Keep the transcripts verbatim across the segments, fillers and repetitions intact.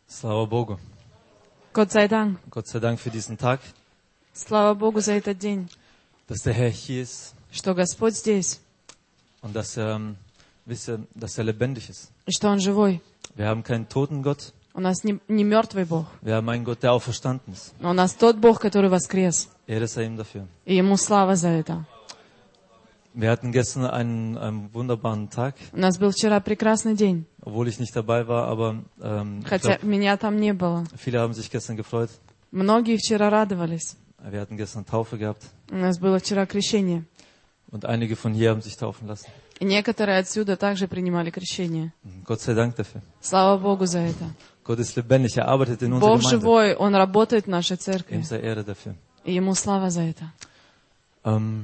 Слава Богу. Gott sei Dank. Gott sei Dank für diesen Tag, Слава Богу за этот день, dass der Herr hier ist что Господь здесь, und dass er, ähm, wisst ihr, dass er lebendig ist. и что Он живой. Wir haben keinen toten Gott, У нас не, не мертвый Бог, wir haben einen Gott, der auferstanden ist. но у нас тот Бог, который воскрес. Ehre sei ihm dafür. И Ему слава за это. Wir hatten gestern einen, einen wunderbaren Tag, У нас был вчера прекрасный день, obwohl ich nicht dabei war, aber ähm, ich хотя glaub, меня там не было. viele haben sich gestern gefreut. Многие вчера радовались. Wir hatten gestern Taufe gehabt У нас было вчера крещение. und einige von hier haben sich taufen lassen. И некоторые отсюда также принимали крещение. Gott sei Dank dafür. Слава Богу за это. Gott ist lebendig, er arbeitet in unserer Бог Gemeinde. живой, Он работает в нашей Ihm церкви. sei Ehre dafür. И Ему слава за это. Ähm,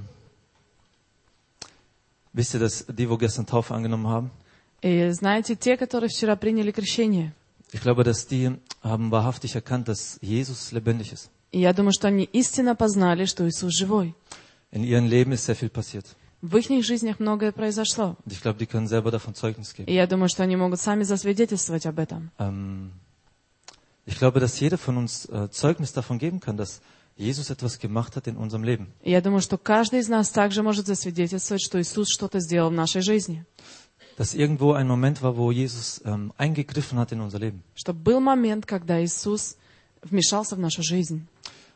wisst ihr, dass die, wo gestern Taufe angenommen haben, И знаете, те, которые вчера приняли крещение, ich glaube, dass die haben wahrhaftig erkannt, dass Jesus lebendig ist. и я думаю, что они истинно познали, что Иисус живой. In ihrem Leben ist sehr viel passiert. В их жизнях многое произошло. Und ich glaube, die können selber davon Zeugnis И geben. я думаю, что они могут сами засвидетельствовать об этом. Ähm, ich glaube, dass jeder von uns äh, Zeugnis davon geben kann, dass Jesus etwas gemacht hat in unserem Leben. И я думаю, что каждый из нас также может засвидетельствовать, что Иисус что-то сделал в нашей жизни. Dass irgendwo ein Moment war, wo Jesus ähm, eingegriffen hat in unser Leben. Что был момент, когда Иисус вмешался в нашу жизнь.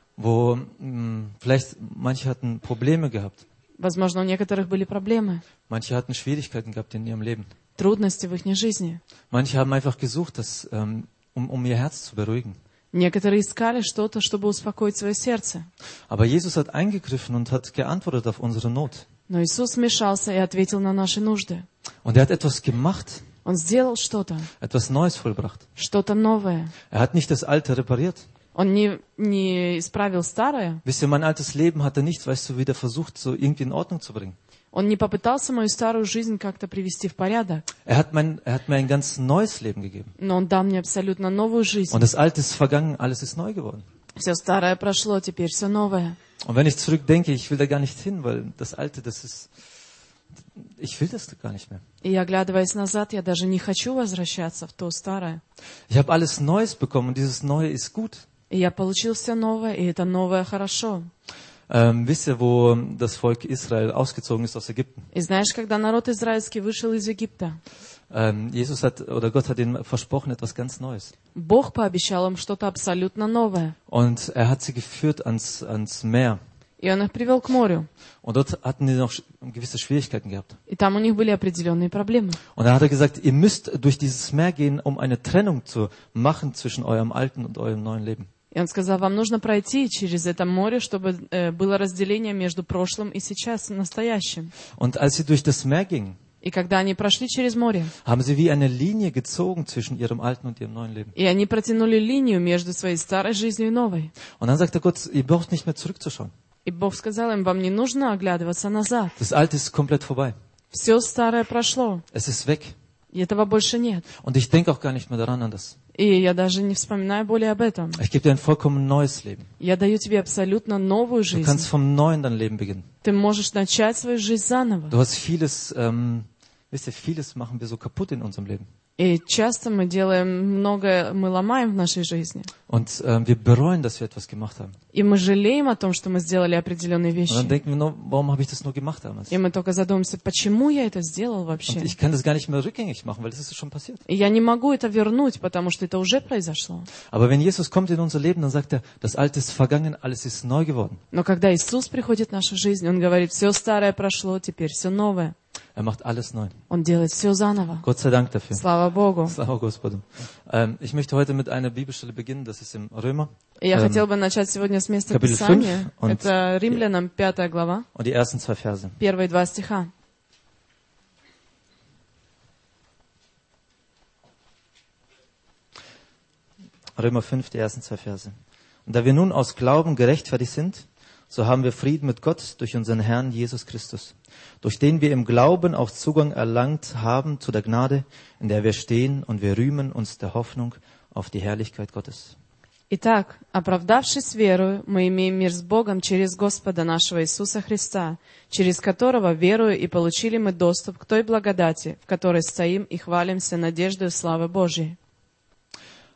Wo mh, vielleicht manche hatten Probleme gehabt. Возможно, у некоторых были проблемы, Manche hatten Schwierigkeiten gehabt in ihrem Leben. трудности в их жизни. Manche haben einfach gesucht, dass, ähm, um, um ihr Herz zu beruhigen. Некоторые искали что-то, чтобы успокоить свое сердце. Aber Jesus hat eingegriffen und hat geantwortet auf unsere Not. Но Иисус вмешался и ответил на наши нужды. Und er hat etwas gemacht, Он сделал что-то, etwas Neues vollbracht. что-то новое. Er hat nicht das Alte repariert. Он не, не исправил старое. Wisst ihr, mein altes Leben hat er nicht, weißt du, wieder versucht, so irgendwie in Ordnung zu bringen. Он не попытался мою старую жизнь как-то привести в порядок. Er hat, mein, er hat mir ein ganz neues Leben gegeben. Но Он дал мне абсолютно новую жизнь. Und das Alte ist vergangen, alles ist neu geworden. Все старое прошло, теперь все новое. Und wenn ich zurückdenke, ich will da gar nicht hin, weil das Alte, das ist, ich will das gar nicht mehr. И оглядываясь назад, я даже не хочу возвращаться в то старое. Ich habe alles Neues bekommen und dieses Neue ist gut. И я получил все новое, и это новое хорошо. Ähm, wisst ihr, wo das Volk Israel ausgezogen ist aus Ägypten? И знаешь, когда народ израильский вышел из Египта, Ähm, Jesus hat, oder Gott hat ihnen versprochen, etwas ganz Neues. Бог пообещал им что-то абсолютно новое. Und er hat sie geführt ans, ans Meer. И Он их привел к морю. Und dort hatten die noch sch- gewisse Schwierigkeiten gehabt. И там у них были определенные проблемы. Und da hat er gesagt, ihr müsst durch dieses Meer gehen, um eine Trennung zu machen zwischen eurem alten und eurem neuen Leben. И Он сказал, вам нужно пройти через это море, чтобы э, было разделение между прошлым и сейчас, настоящим. Und als sie durch das Meer gingen, И когда они прошли через море, haben sie wie eine Linie gezogen zwischen ihrem alten und ihrem neuen Leben. и они протянули линию между своей старой жизнью и новой. Und dann sagte Gott, ihr braucht nicht mehr zurückzuschauen. И Бог сказал им, вам не нужно оглядываться назад. Das Alte ist komplett vorbei. Все старое прошло, Es ist weg. и этого больше нет. Und ich denke auch gar nicht mehr daran an das. И я даже не вспоминаю более об этом. Ich gebe dir ein vollkommen neues Leben. Я даю тебе абсолютно новую Du жизнь. kannst vom Neuen dein Leben beginnen. Ты можешь начать свою жизнь заново. Du hast vieles, ähm, wisst ihr, vieles machen wir so kaputt in unserem Leben. И часто мы делаем многое, мы ломаем в нашей жизни. Und ähm, wir bereuen, dass wir etwas gemacht haben. И мы жалеем о том, что мы сделали определенные Und dann вещи. denken wir nur, warum habe ich das nur gemacht damals? И мы только задумаемся, почему я это сделал Und вообще. ich kann das gar nicht mehr rückgängig machen, weil das ist schon passiert. И я не могу это вернуть, потому что это уже произошло. Aber wenn Jesus kommt in unser Leben, dann sagt er, das Alte ist vergangen, alles ist neu geworden. Но когда Иисус приходит в нашу жизнь, Он говорит, все старое прошло, теперь все новое. Er macht alles neu. Он делает все заново. Gott sei Dank dafür. Слава Богу. Slava Gospodu. Ähm, ich möchte heute mit einer Bibelstelle beginnen, das ist im Römer. И я Ähm, хотел бы начать сегодня с места Kapitel Писания. fünf und- Это Римлянам пятая глава, Und die ersten zwei Verse. первые два стиха. Römer fünf, die ersten zwei Verse. Und da wir nun aus Glauben gerechtfertigt sind, so haben wir Frieden mit Gott durch unseren Herrn Jesus Christus, durch den wir im Glauben auch Zugang erlangt haben zu der Gnade, in der wir stehen, und wir rühmen uns der Hoffnung auf die Herrlichkeit Gottes. Итак, оправдавшись верою, мы имеем мир с Богом через Господа нашего Иисуса Христа, через которого, верою, и получили мы доступ к той благодати, в которой стоим и хвалимся надеждою славы Божьей.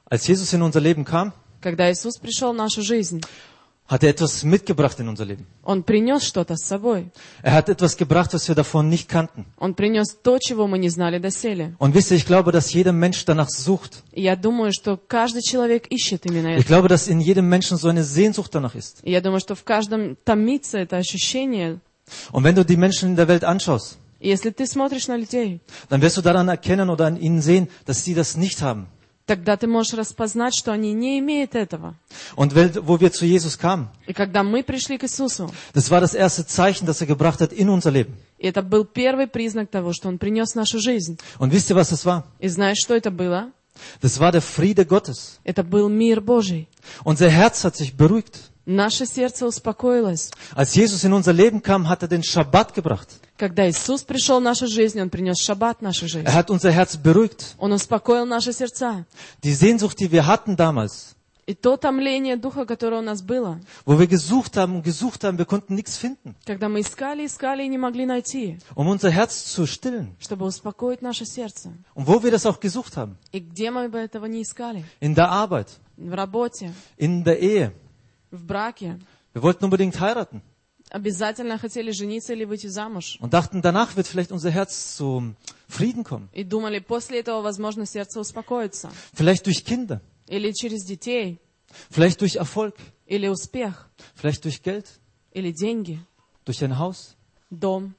Als Jesus in unser Leben kam, Когда Иисус пришел в нашу жизнь, hat er etwas mitgebracht in unser Leben. Он принес что-то с собой. Er hat etwas gebracht, was wir davon nicht kannten. Он принес то, чего мы не знали доселе. Und wisst ihr, ich glaube, dass jeder Mensch danach sucht. И я думаю, что каждый человек ищет именно Ich это. glaube, dass in jedem Menschen so eine Sehnsucht danach ist. И я думаю, что в каждом томится это ощущение. Und wenn du die Menschen in der Welt anschaust, И если ты смотришь на людей, dann wirst du daran erkennen oder an ihnen sehen, dass sie das nicht haben. тогда ты можешь распознать, что они не имеют этого. Und wo wir zu Jesus kamen, И когда мы пришли к Иисусу, das war das erste Zeichen, das er gebracht hat in unser Leben. и это был первый признак того, что Он принес в нашу жизнь. Und wisst ihr, was das war? И знаешь, что это было? Das war der Friede Gottes. Это был мир Божий. Unser Herz hat sich beruhigt. Наше сердце успокоилось. Als Jesus in unser Leben kam, hat er den Schabbat gebracht. Когда Иисус пришел в нашу жизнь, Он принес шаббат в нашу жизнь. Er hat unser Herz beruhigt. Он успокоил наши сердца. Die Sehnsucht, die wir hatten damals, И то томление духа, которое у нас было, wo wir gesucht haben und gesucht haben, wir konnten nichts finden, когда мы искали, искали и не могли найти, um unser Herz zu stillen. чтобы успокоить наше сердце. Und wo wir das auch gesucht haben, И где мы бы этого не искали? in der Arbeit, В работе, in der Ehe. в браке. Wir wollten unbedingt heiraten Обязательно хотели жениться или выйти замуж. und dachten, danach wird vielleicht unser Herz zum Frieden kommen. И думали, после этого, возможно, сердце успокоится. Vielleicht durch Kinder, Или через детей, vielleicht durch Erfolg, или успех, vielleicht durch Geld, или деньги, durch ein Haus. дом.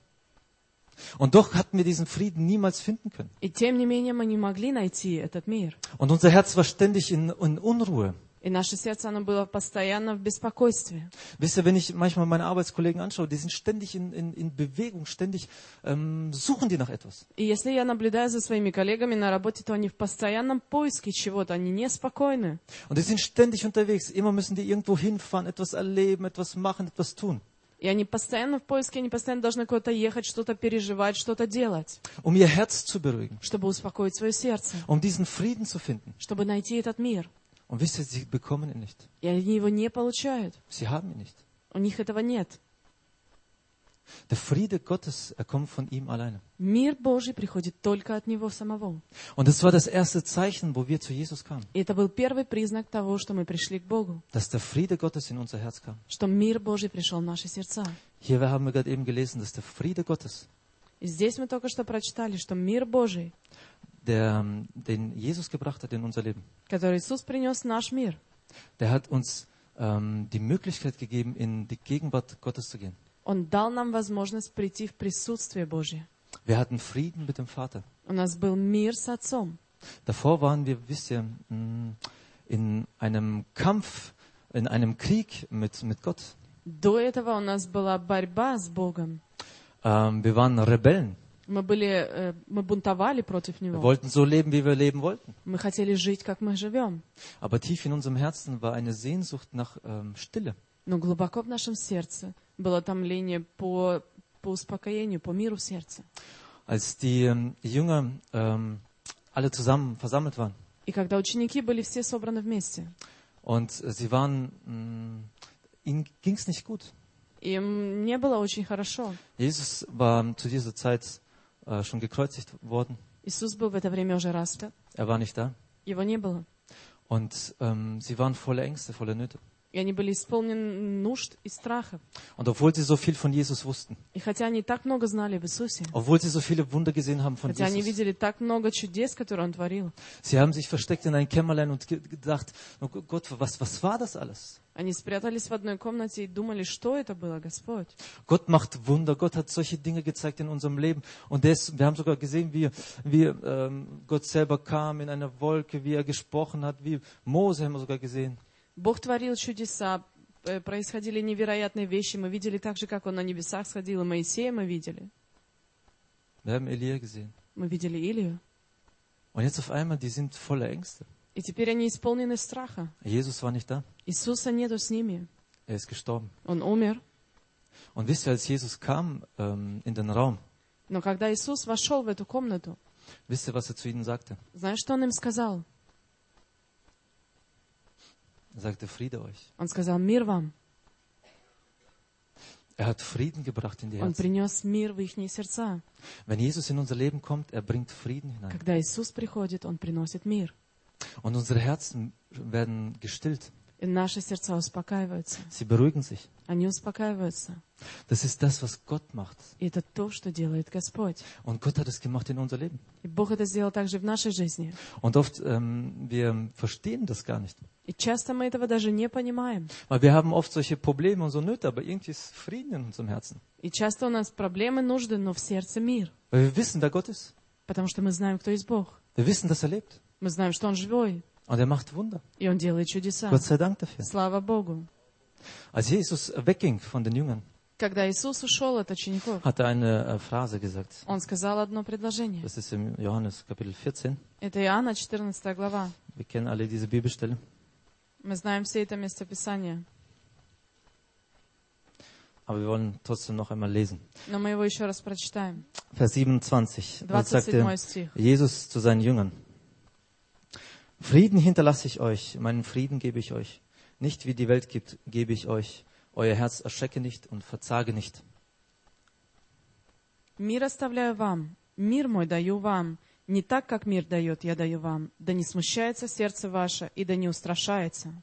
Und doch hatten wir diesen Frieden niemals finden können. И тем не менее мы не могли найти этот мир. Und unser Herz war ständig in, in Unruhe. И наше сердце, оно было постоянно в беспокойстве. Wisst ihr, wenn ich manchmal meine Arbeitskollegen anschaue, die sind ständig in, in, in Bewegung, ständig ähm, suchen die nach etwas. И если я наблюдаю за своими коллегами на работе, то они в постоянном поиске чего-то, они неспокойны. Und die sind ständig unterwegs. Immer müssen die irgendwo hinfahren, etwas erleben, etwas machen, etwas tun. И они постоянно в поиске, они постоянно должны куда-то ехать, что-то переживать, что-то делать, Um ihr Herz zu beruhigen, чтобы успокоить свое сердце, um diesen Frieden zu finden. чтобы найти этот мир. Und wisst ihr, sie bekommen ihn nicht. И они его не получают. Sie haben ihn nicht. У них этого нет. Der Friede Gottes, er kommt von ihm alleine. Мир Божий приходит только от Него самого. Und das war das erste Zeichen, wo wir zu Jesus kamen. И это был первый признак того, что мы пришли к Богу, Dass der Friede Gottes in unser Herz kam. что мир Божий пришел в наши сердца. Hier haben wir gerade eben gelesen, dass der Friede Gottes, И здесь мы только что прочитали, что мир Божий, der, den Jesus gebracht hat in unser Leben, который Иисус принес в наш мир, der hat uns ähm, die Möglichkeit gegeben, in die Gegenwart Gottes zu gehen. Он дал нам возможность прийти в присутствие Божье. Wir hatten Frieden mit dem Vater. У нас был мир с Отцом. Davor waren wir, wisst ihr, in einem Kampf, in einem Krieg mit, mit Gott. До этого у нас была борьба с Богом. Ähm, wir waren Rebellen. Мы были, э, мы бунтовали против Wir Него. wollten so leben, wie wir leben wollten. Мы хотели жить, как мы живем. Aber tief in unserem Herzen war eine Sehnsucht nach ähm, Stille. Но глубоко в нашем сердце было томление по, по успокоению, по миру в сердце. Als die ähm, Jünger ähm, alle zusammen versammelt waren И когда ученики были все собраны вместе, und sie waren, mh, ihnen ging es nicht gut. им не было очень хорошо. Jesus war zu dieser Zeit äh, schon gekreuzigt worden. Иисус был в это время уже распят. Er war nicht da. Его не было. Und ähm, sie waren voller Ängste, voller Nöte. И они были исполнены нужд и страхов. Und obwohl sie so viel von Jesus wussten, И хотя они так много знали в Иисусе, obwohl sie so viele Wunder gesehen haben von хотя они Jesus, видели так много чудес, которые Он творил, sie haben sich versteckt in ein Kämmerlein und ge- gedacht, oh Gott, was, was war das alles? они спрятались в одной комнате и думали, что это было, Господь. Gott macht Wunder, Gott hat solche Dinge gezeigt in unserem Leben. Und der ist, wir haben sogar gesehen, wie, wie ähm, Gott selber kam in einer Wolke, wie er gesprochen hat, wie Mose haben wir sogar gesehen. Бог творил чудеса, э, происходили невероятные вещи. Мы видели так же, как Он на небесах сходил, и Моисея мы видели. Wir haben Elia gesehen. Мы видели Илию. Und jetzt auf einmal, die sind voller Ängste. И теперь они исполнены страха. Jesus war nicht da. Иисуса нету с ними. Er ist gestorben. Он умер. Und wisst ihr, als Jesus kam ähm, in den Raum, Но когда Иисус вошел в эту комнату, wisst ihr, was er zu ihnen sagte? знаешь, что Он им сказал? Er sagte, Friede euch. Он сказал, мир вам. Er hat Frieden gebracht in die Он Herzen. принес мир в их сердца. Wenn Jesus in unser Leben kommt, er bringt Frieden hinein. Когда Иисус приходит, Он приносит мир. Und unsere Herzen werden gestillt. И наши сердца успокаиваются. Sie beruhigen sich. Они успокаиваются. Das ist das, was Gott macht. И это то, что делает Господь. Und Gott hat es gemacht in unser Leben. И Бог это сделал также в нашей жизни. Und oft, ähm, wir verstehen das gar nicht. И часто мы этого даже не понимаем. Weil wir haben oft solche Probleme und so Nöte, aber irgendwie ist Frieden in unserem Herzen. И часто у нас проблемы, нужды, но в сердце мир. Weil wir wissen, wer Gott ist. Потому что мы знаем, кто есть Бог. Wir wissen, dass er lebt. Мы знаем, что Он живой. Und er macht Wunder. И Он делает чудеса. Gott sei Dank dafür. Слава Богу. Als Jesus wegging von den Jüngern, Когда Иисус ушел от учеников, hat er eine äh, Phrase gesagt. Он сказал одно предложение. Das ist im Johannes Kapitel vierzehn. Это Иоанна, четырнадцатая глава. Wir kennen alle diese Bibelstelle. Мы знаем все это местописание. Aber wir wollen trotzdem noch einmal lesen. Но мы его еще раз прочитаем. Vers siebenundzwanzig. Dort двадцать седьмой sagte стих. Jesus zu seinen Jüngern: Frieden hinterlasse ich euch, meinen Frieden gebe ich euch. Nicht wie die Welt gibt, gebe ich euch. Euer Herz erschrecke nicht und verzage nicht. «Мир оставляю вам, мир мой даю вам. Не так, как мир дает, я даю вам. Да не смущается сердце ваше, и да не устрашается».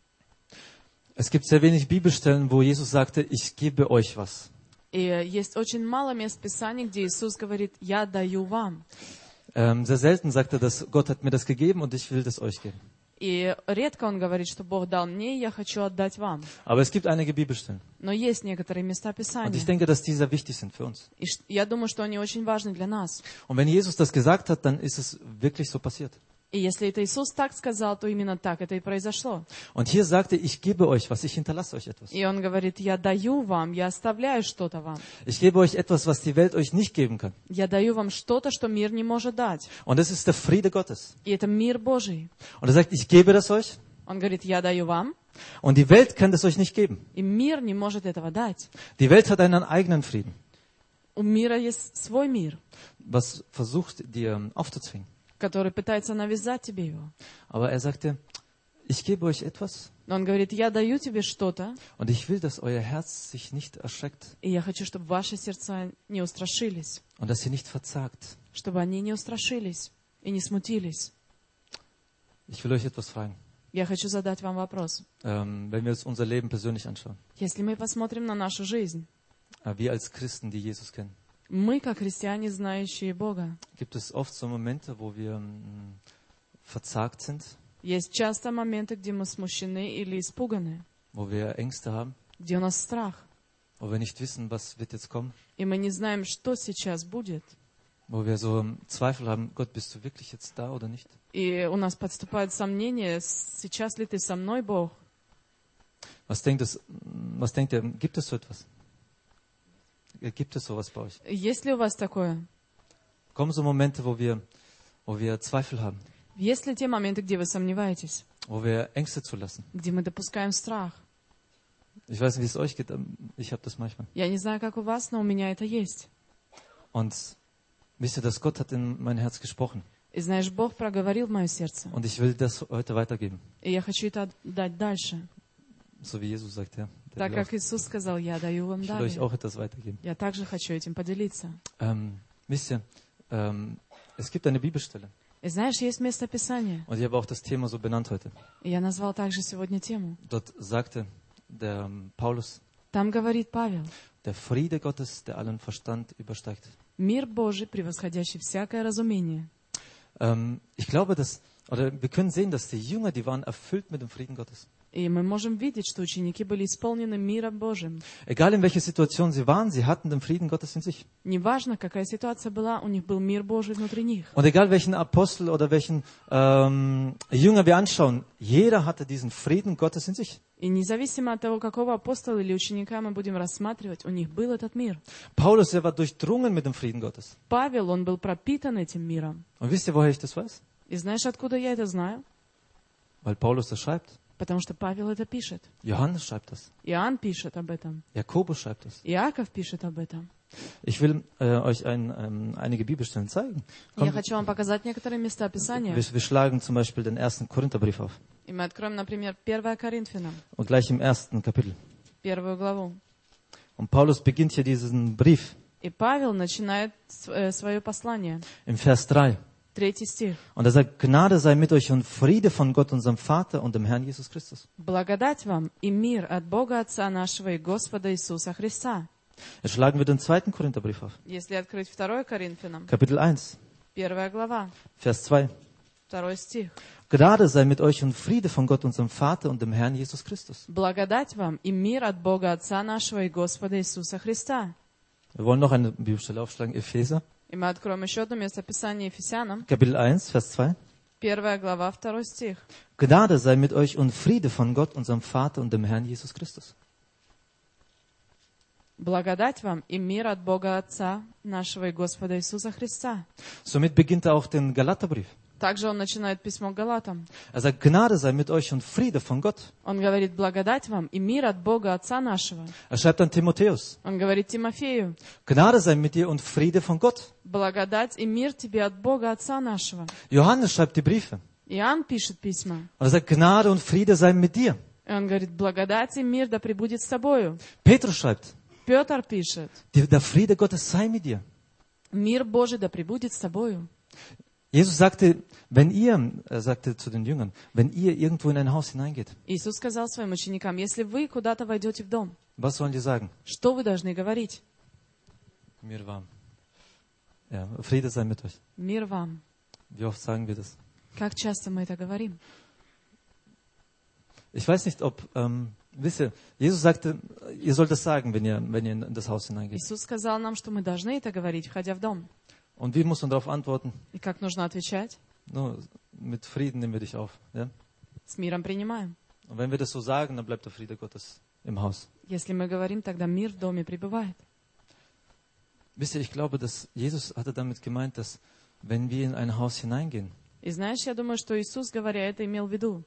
Es gibt sehr wenig Bibelstellen, wo Jesus sagte, ich gebe euch was. И есть очень мало мест Писаний, где Иисус говорит «я даю вам». Ähm, sehr selten sagt er, dass Gott hat mir das gegeben und ich will das euch geben. И редко Он говорит, что Бог дал мне, и я хочу отдать вам. Aber es gibt einige Bibelstellen. Но есть некоторые места Und ich Писания. denke, dass die sehr wichtig sind für uns. И ш- я думаю, что они очень важны для нас. Und wenn Jesus das gesagt hat, dann ist es wirklich so passiert. И если это Иисус так сказал, то именно так это и произошло. Und hier sagte, ich gebe euch was, ich hinterlasse euch etwas. И Он говорит, я даю вам, я оставляю что-то вам. Ich gebe euch etwas, was die Welt euch nicht geben kann. Я даю вам что-то, что мир не может дать. Und das ist der Friede Gottes. И это мир Божий. Und er sagt, ich gebe das euch Он говорит, я даю вам, und die Welt kann das euch nicht geben. и мир не может этого дать. Die Welt hat einen eigenen Frieden, У мира есть свой мир, was versucht dir aufzuzwingen. который пытается навязать тебе его. Aber er sagte, ich gebe euch etwas Но Он говорит, я даю тебе что-то, und ich will, dass euer Herz sich nicht erschreckt и я хочу, чтобы ваши сердца не устрашились, und dass ihr nicht verzagt. чтобы они не устрашились и не смутились. Ich will euch etwas fragen. Я хочу задать вам вопрос. Ähm, wenn wir uns unser Leben persönlich anschauen, Если мы посмотрим на нашу жизнь, äh, wir als Christen, die Jesus kennen, мы, как христиане, знающие Бога, gibt es oft so Momente, wo wir ähm, verzagt sind, есть часто моменты, где мы смущены или испуганы, wo wir Ängste haben, где у нас страх, wo wir nicht wissen, was wird jetzt kommen, и мы не знаем, что сейчас будет. wo wir so ähm, Zweifel haben, Gott, bist du wirklich jetzt da oder nicht? И у нас подступают сомнения, сейчас ли ты со мной, Бог? Was denkt es, was denkt ihr, gibt es so etwas? Gibt es sowas bei euch? Есть ли у вас такое? Kommen so Momente, wo wir, wo wir Zweifel haben, Есть ли те моменты, где вы сомневаетесь, wo wir Ängste zulassen? где мы допускаем страх? Ich weiß nicht, wie es euch geht, aber ich habe das manchmal. Я не знаю, как у вас, но у меня это есть. Und wisst ihr, dass Gott hat in mein Herz gesprochen. И знаешь, Бог проговорил в мое сердце. Und ich will das heute weitergeben. И я хочу это дать дальше. So wie Jesus sagt, ja. Der Так will как auch, Иисус сказал, я даю вам ich will euch далее. auch etwas weitergeben. Я также хочу этим поделиться. Ähm, wisst ihr, ähm, es gibt eine Bibelstelle. И знаешь, есть место Писания. Und ich habe auch das Thema so benannt heute. И я назвал также сегодня тему. Dort sagte der ähm, Paulus, Там говорит Павел, der Friede Gottes, der allen Verstand übersteigt. мир Божий, превосходящий всякое разумение. Ähm, ich glaube, dass, oder wir können sehen, dass die Jünger, die waren erfüllt mit dem Frieden Gottes. И мы можем видеть, что ученики были исполнены миром Божьим. Egal in welcher Situation sie waren, sie hatten den Frieden Gottes in sich. Неважно, какая ситуация была, у них был мир Божий внутри них. Und egal welchen Apostel oder welchen ähm, Jünger wir anschauen, jeder hatte diesen Frieden Gottes in sich. И независимо от того, какого апостола или ученика мы будем рассматривать, у них был этот мир. Paulus, er war durchdrungen mit dem Frieden Gottes. Павел, он был пропитан этим миром. Und wisst ihr, woher ich das weiß? И знаешь, откуда я это знаю? Weil Paulus das schreibt. Потому что Павел это пишет. Johannes schreibt das. Иоанн пишет об этом. Jakobus schreibt das. Иаков пишет об этом. Ich will äh, euch ein, ähm, einige Bibelstellen zeigen. Я Kommt, хочу вам показать некоторые места Писания. wir, wir schlagen zum Beispiel den ersten Korintherbrief auf. И мы откроем, например, первое Коринфянам, Und gleich im ersten Kapitel. первую главу. Und Paulus beginnt hier diesen Brief И Павел начинает свое послание im Vers drei. Третий стих. Und er sagt, Gnade sei mit euch und Friede von Gott, unserem Vater und dem Herrn Jesus Christus. Благодать вам и мир от Бога Отца нашего и Господа Иисуса Христа. Jetzt schlagen wir den zweiten Korintherbrief auf. Если открыть второе Коринфянам, Kapitel eins, первая глава, Vers zwei. второй стих. Gnade sei mit euch und Friede von Gott, unserem Vater und dem Herrn Jesus Christus. Благодать вам и мир от Бога Отца нашего и Господа Иисуса Христа. Wir wollen noch eine Bibelstelle aufschlagen, Epheser. И мы откроем еще одно местописание Ефесянам, Kapitel eins, Vers zwei. первая глава, второй стих. Gnade sei mit euch und Friede von Gott, unserem Vater und dem Herrn Jesus Christus. Благодать вам и мир от Бога Отца нашего и Господа Иисуса Христа. Somit beginnt er auch den Galaterbrief. Также он начинает письмо к Галатам. Er sagt, Gnade sei mit euch und Friede von Gott. Он говорит, благодать вам и мир от Бога Отца нашего. Er schreibt an Timotheus, Он говорит Тимофею, Gnade sei mit dir und Friede von Gott. благодать и мир тебе от Бога Отца нашего. Johannes schreibt die Briefe. Иоанн пишет письма. Und er sagt, Gnade und Friede sei mit dir. И он говорит, благодать и мир да пребудет с тобою. Petrus schreibt, Петр пишет, die- der Friede Gottes sei mit dir. мир Божий да пребудет с тобою. Jesus sagte, wenn ihr, er sagte zu den Jüngern, wenn ihr irgendwo in ein Haus hineingeht, Иисус сказал своим ученикам, если вы куда-то войдете в дом, was sollen die sagen? что вы должны говорить? Mir warm. Ja, Friede sei mit euch. Мир вам. Wie oft sagen wir das? Как часто мы это говорим? Ich weiß nicht, ob, ähm, wisst ihr, Jesus sagte, ihr sollt das sagen, wenn ihr, wenn ihr in das Haus hineingeht. Иисус сказал нам, что мы должны это говорить, входя в дом. Und wie muss man darauf antworten? И как нужно отвечать? Nur mit Frieden nehmen wir dich auf. Ja? С миром принимаем. Und wenn wir das so sagen, dann bleibt der Friede Gottes im Haus. Если мы говорим, тогда мир в доме пребывает. Wisst ihr, ich glaube, dass Jesus hatte damit gemeint, dass wenn wir in ein Haus hineingehen, И знаешь, я думаю, что Иисус, говоря это, имел в виду,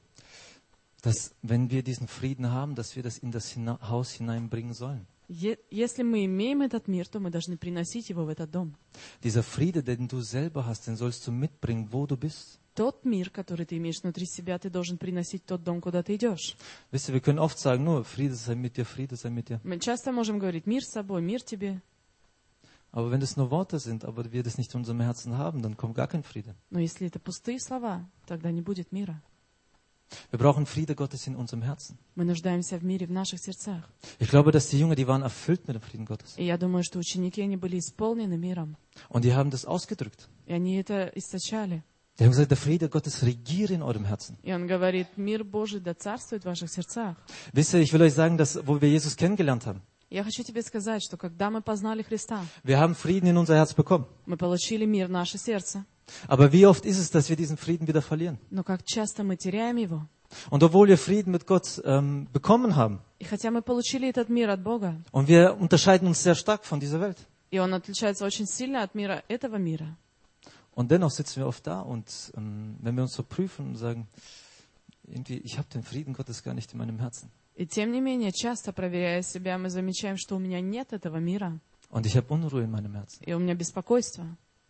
dass wenn wir diesen Frieden haben, dass wir das in das hina- Haus hineinbringen sollen. е- если мы имеем этот мир, то мы должны приносить его в этот дом. Dieser Friede, den du selber hast, den sollst du mitbringen, wo du bist. Тот мир, который ты имеешь внутри себя, ты должен приносить в тот дом, куда ты идешь. Wisst ihr, wir können oft sagen, nur Friede sei mit dir, Friede sei mit dir. Мы часто можем говорить, мир с собой, мир тебе. Aber wenn das nur Worte sind, aber wir das nicht in unserem Herzen haben, dann kommt gar kein Friede. Но если это пустые слова, тогда не будет мира. Wir brauchen Friede Gottes in unserem Herzen. Мы нуждаемся в мире в наших сердцах. Ich glaube, dass die Jünger, die waren erfüllt mit dem Frieden Gottes. И я думаю, что ученики, они были исполнены миром. Und die haben das ausgedrückt. И они это источали. Die haben gesagt, der Friede Gottes regiere in eurem Herzen. И он говорит, мир Божий да царствует в ваших сердцах. Wisst ihr, ich will euch sagen, dass, wo wir Jesus kennengelernt haben, Я хочу тебе сказать, что когда мы познали Христа, wir haben Frieden in unser Herz bekommen. мы получили мир в наше сердце. Aber wie oft ist es, dass wir diesen Frieden wieder verlieren? Но как часто мы теряем его. Und obwohl wir Frieden mit Gott ähm, bekommen haben, И хотя мы получили этот мир от Бога, und wir unterscheiden uns sehr stark von dieser Welt, и он отличается очень сильно от мира этого мира, und dennoch sitzen wir oft da und ähm, wenn wir uns so prüfen und sagen, irgendwie, ich habe den Frieden Gottes gar nicht in meinem Herzen. и тем не менее, часто проверяя себя, мы замечаем, что у меня нет этого мира, Und ich habe Unruhe in meinem Herzen. и у меня беспокойство.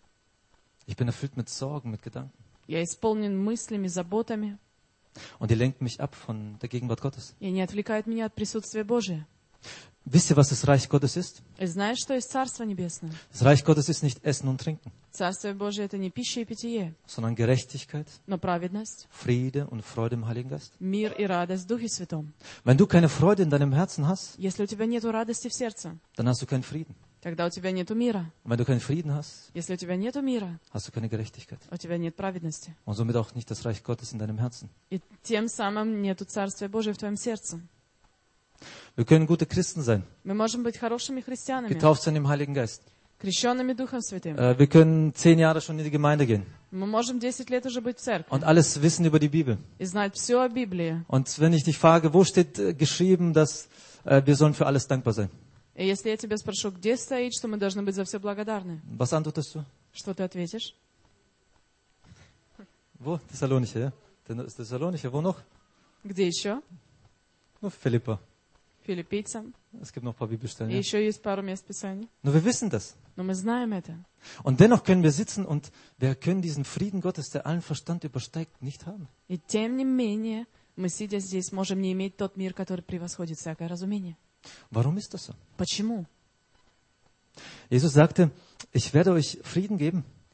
Ich bin erfüllt mit Sorgen, mit Gedanken. Я исполнен мыслями, заботами, Und die lenken mich ab von der Gegenwart Gottes. и не отвлекает меня от присутствия Божия. Wisst ihr, was das Reich Gottes ist? И знаешь, что есть Царство Небесное? Das Reich Gottes ist nicht Essen und Trinken, Царствие Божие — это не пища и питье, sondern Gerechtigkeit, но праведность, Friede und Freude im Heiligen Geist. мир и радость в Духе Святом. Wenn du keine Freude in deinem Herzen hast, Если у тебя нет радости в сердце, dann hast du keinen Frieden. тогда у тебя нет мира. Und wenn du keinen Frieden hast, Если у тебя нет мира, hast du keine Gerechtigkeit. у тебя нет праведности. Und somit auch nicht das Reich Gottes in deinem Herzen. И тем самым нету Царствия Божия в твоем сердце. Wir können gute Christen sein, Мы можем быть хорошими христианами, getauft sein im Heiligen Geist. крещенными Духом Святым. Äh, Wir können zehn Jahre schon in die Gemeinde gehen Мы можем десять лет уже быть в церкви und alles wissen über die Bibel. и знать все о Библии. Und wenn ich dich frage, wo steht äh, geschrieben, dass äh, wir sollen für alles dankbar sein? И если я тебя спрошу, где стоит, что мы должны быть за все благодарны, Was antwortest du? что ты ответишь? Wo? Thessalonicher, ja? Das Thessalonicher, wo noch? Где еще? Nur Philippa. Филиппийцам. Es gibt noch ein paar Bibelstellen. И Ja? еще есть пару мест Писаний. Nur wir wissen das. Но мы знаем это. Und dennoch können wir sitzen und wir können diesen Frieden Gottes, der allen Verstand übersteigt, nicht haben. И тем не менее, мы, сидя здесь, можем не иметь тот мир, который превосходит всякое разумение. Warum ist das so? Почему? Jesus sagte, ich werde euch Frieden geben.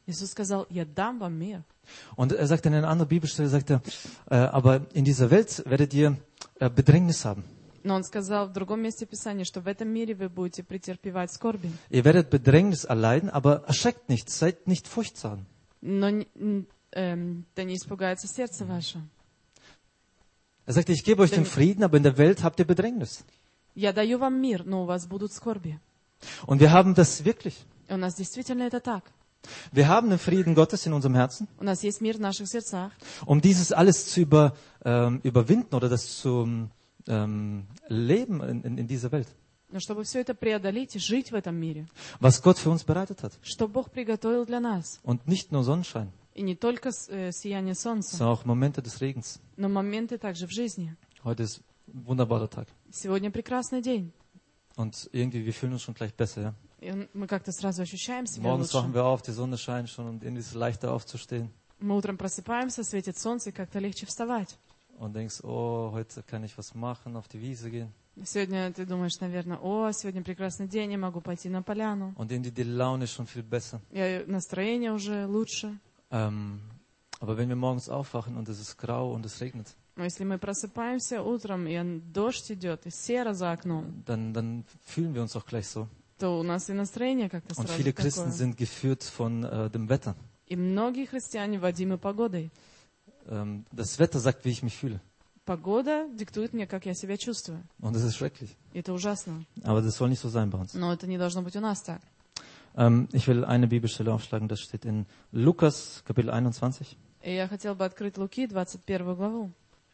Иисус сказал, я дам вам мир. Und er sagt in einer anderen Bibelstelle, sagt er, äh, aber in dieser Welt werdet ihr äh, Bedrängnis haben. Но Он сказал в другом месте Писания, что в этом мире вы будете претерпевать скорби. Ihr werdet Bedrängnis erleiden, aber erschreckt nicht, seid nicht furchtsam. Но н- н- эм, да не испугается сердце ваше. Er sagt, ich gebe euch den Frieden, aber in der Welt habt ihr Bedrängnis. Я даю вам мир, но у вас будут скорби. Und wir haben das wirklich. И у нас действительно это так. Wir haben den Frieden Gottes in unserem Herzen. У нас есть мир в наших сердцах. Um dieses alles zu über, ähm, überwinden oder das zu ähm, leben in, in, in dieser Welt. Но чтобы все это преодолеть и жить в этом мире, Was Gott für uns bereitet hat. что Бог приготовил для нас. Und nicht nur Sonnenschein, И не только с- э, сияние солнца, sondern auch Momente des Regens. но моменты также в жизни. Heute ist ein wunderbarer Tag. Сегодня прекрасный день. Und irgendwie, wir fühlen uns schon gleich besser. Ja? И он- мы как-то сразу ощущаем себя Morgens wachen лучше. wir auf, die Sonne scheint schon und irgendwie ist es leichter aufzustehen. Мы утром просыпаемся, светит солнце, и как-то легче вставать. Und denkst, oh, heute kann ich was machen, auf die Wiese gehen. Сегодня ты думаешь, наверное, о, сегодня прекрасный день, я могу пойти на поляну. Und irgendwie die Laune ist schon viel besser. И настроение уже лучше. Ähm, aber wenn wir morgens aufwachen und es ist grau und es regnet, Но если мы просыпаемся утром, и дождь идет, и серо за окном, dann, dann fühlen wir uns auch gleich so. то у нас и настроение как-то Und сразу viele Christen такое. sind geführt von äh, dem Wetter. И многие христиане водимы погодой. Ähm, das Wetter sagt, wie ich mich fühle. Погода диктует мне, как я себя чувствую. Und das ist schrecklich. И это ужасно. Aber das soll nicht so sein bei uns. Но это не должно быть у нас так. Ähm, ich will eine Bibelstelle aufschlagen, das steht in Lukas, Kapitel einundzwanzig. И я хотела бы открыть Луки, двадцать первую главу.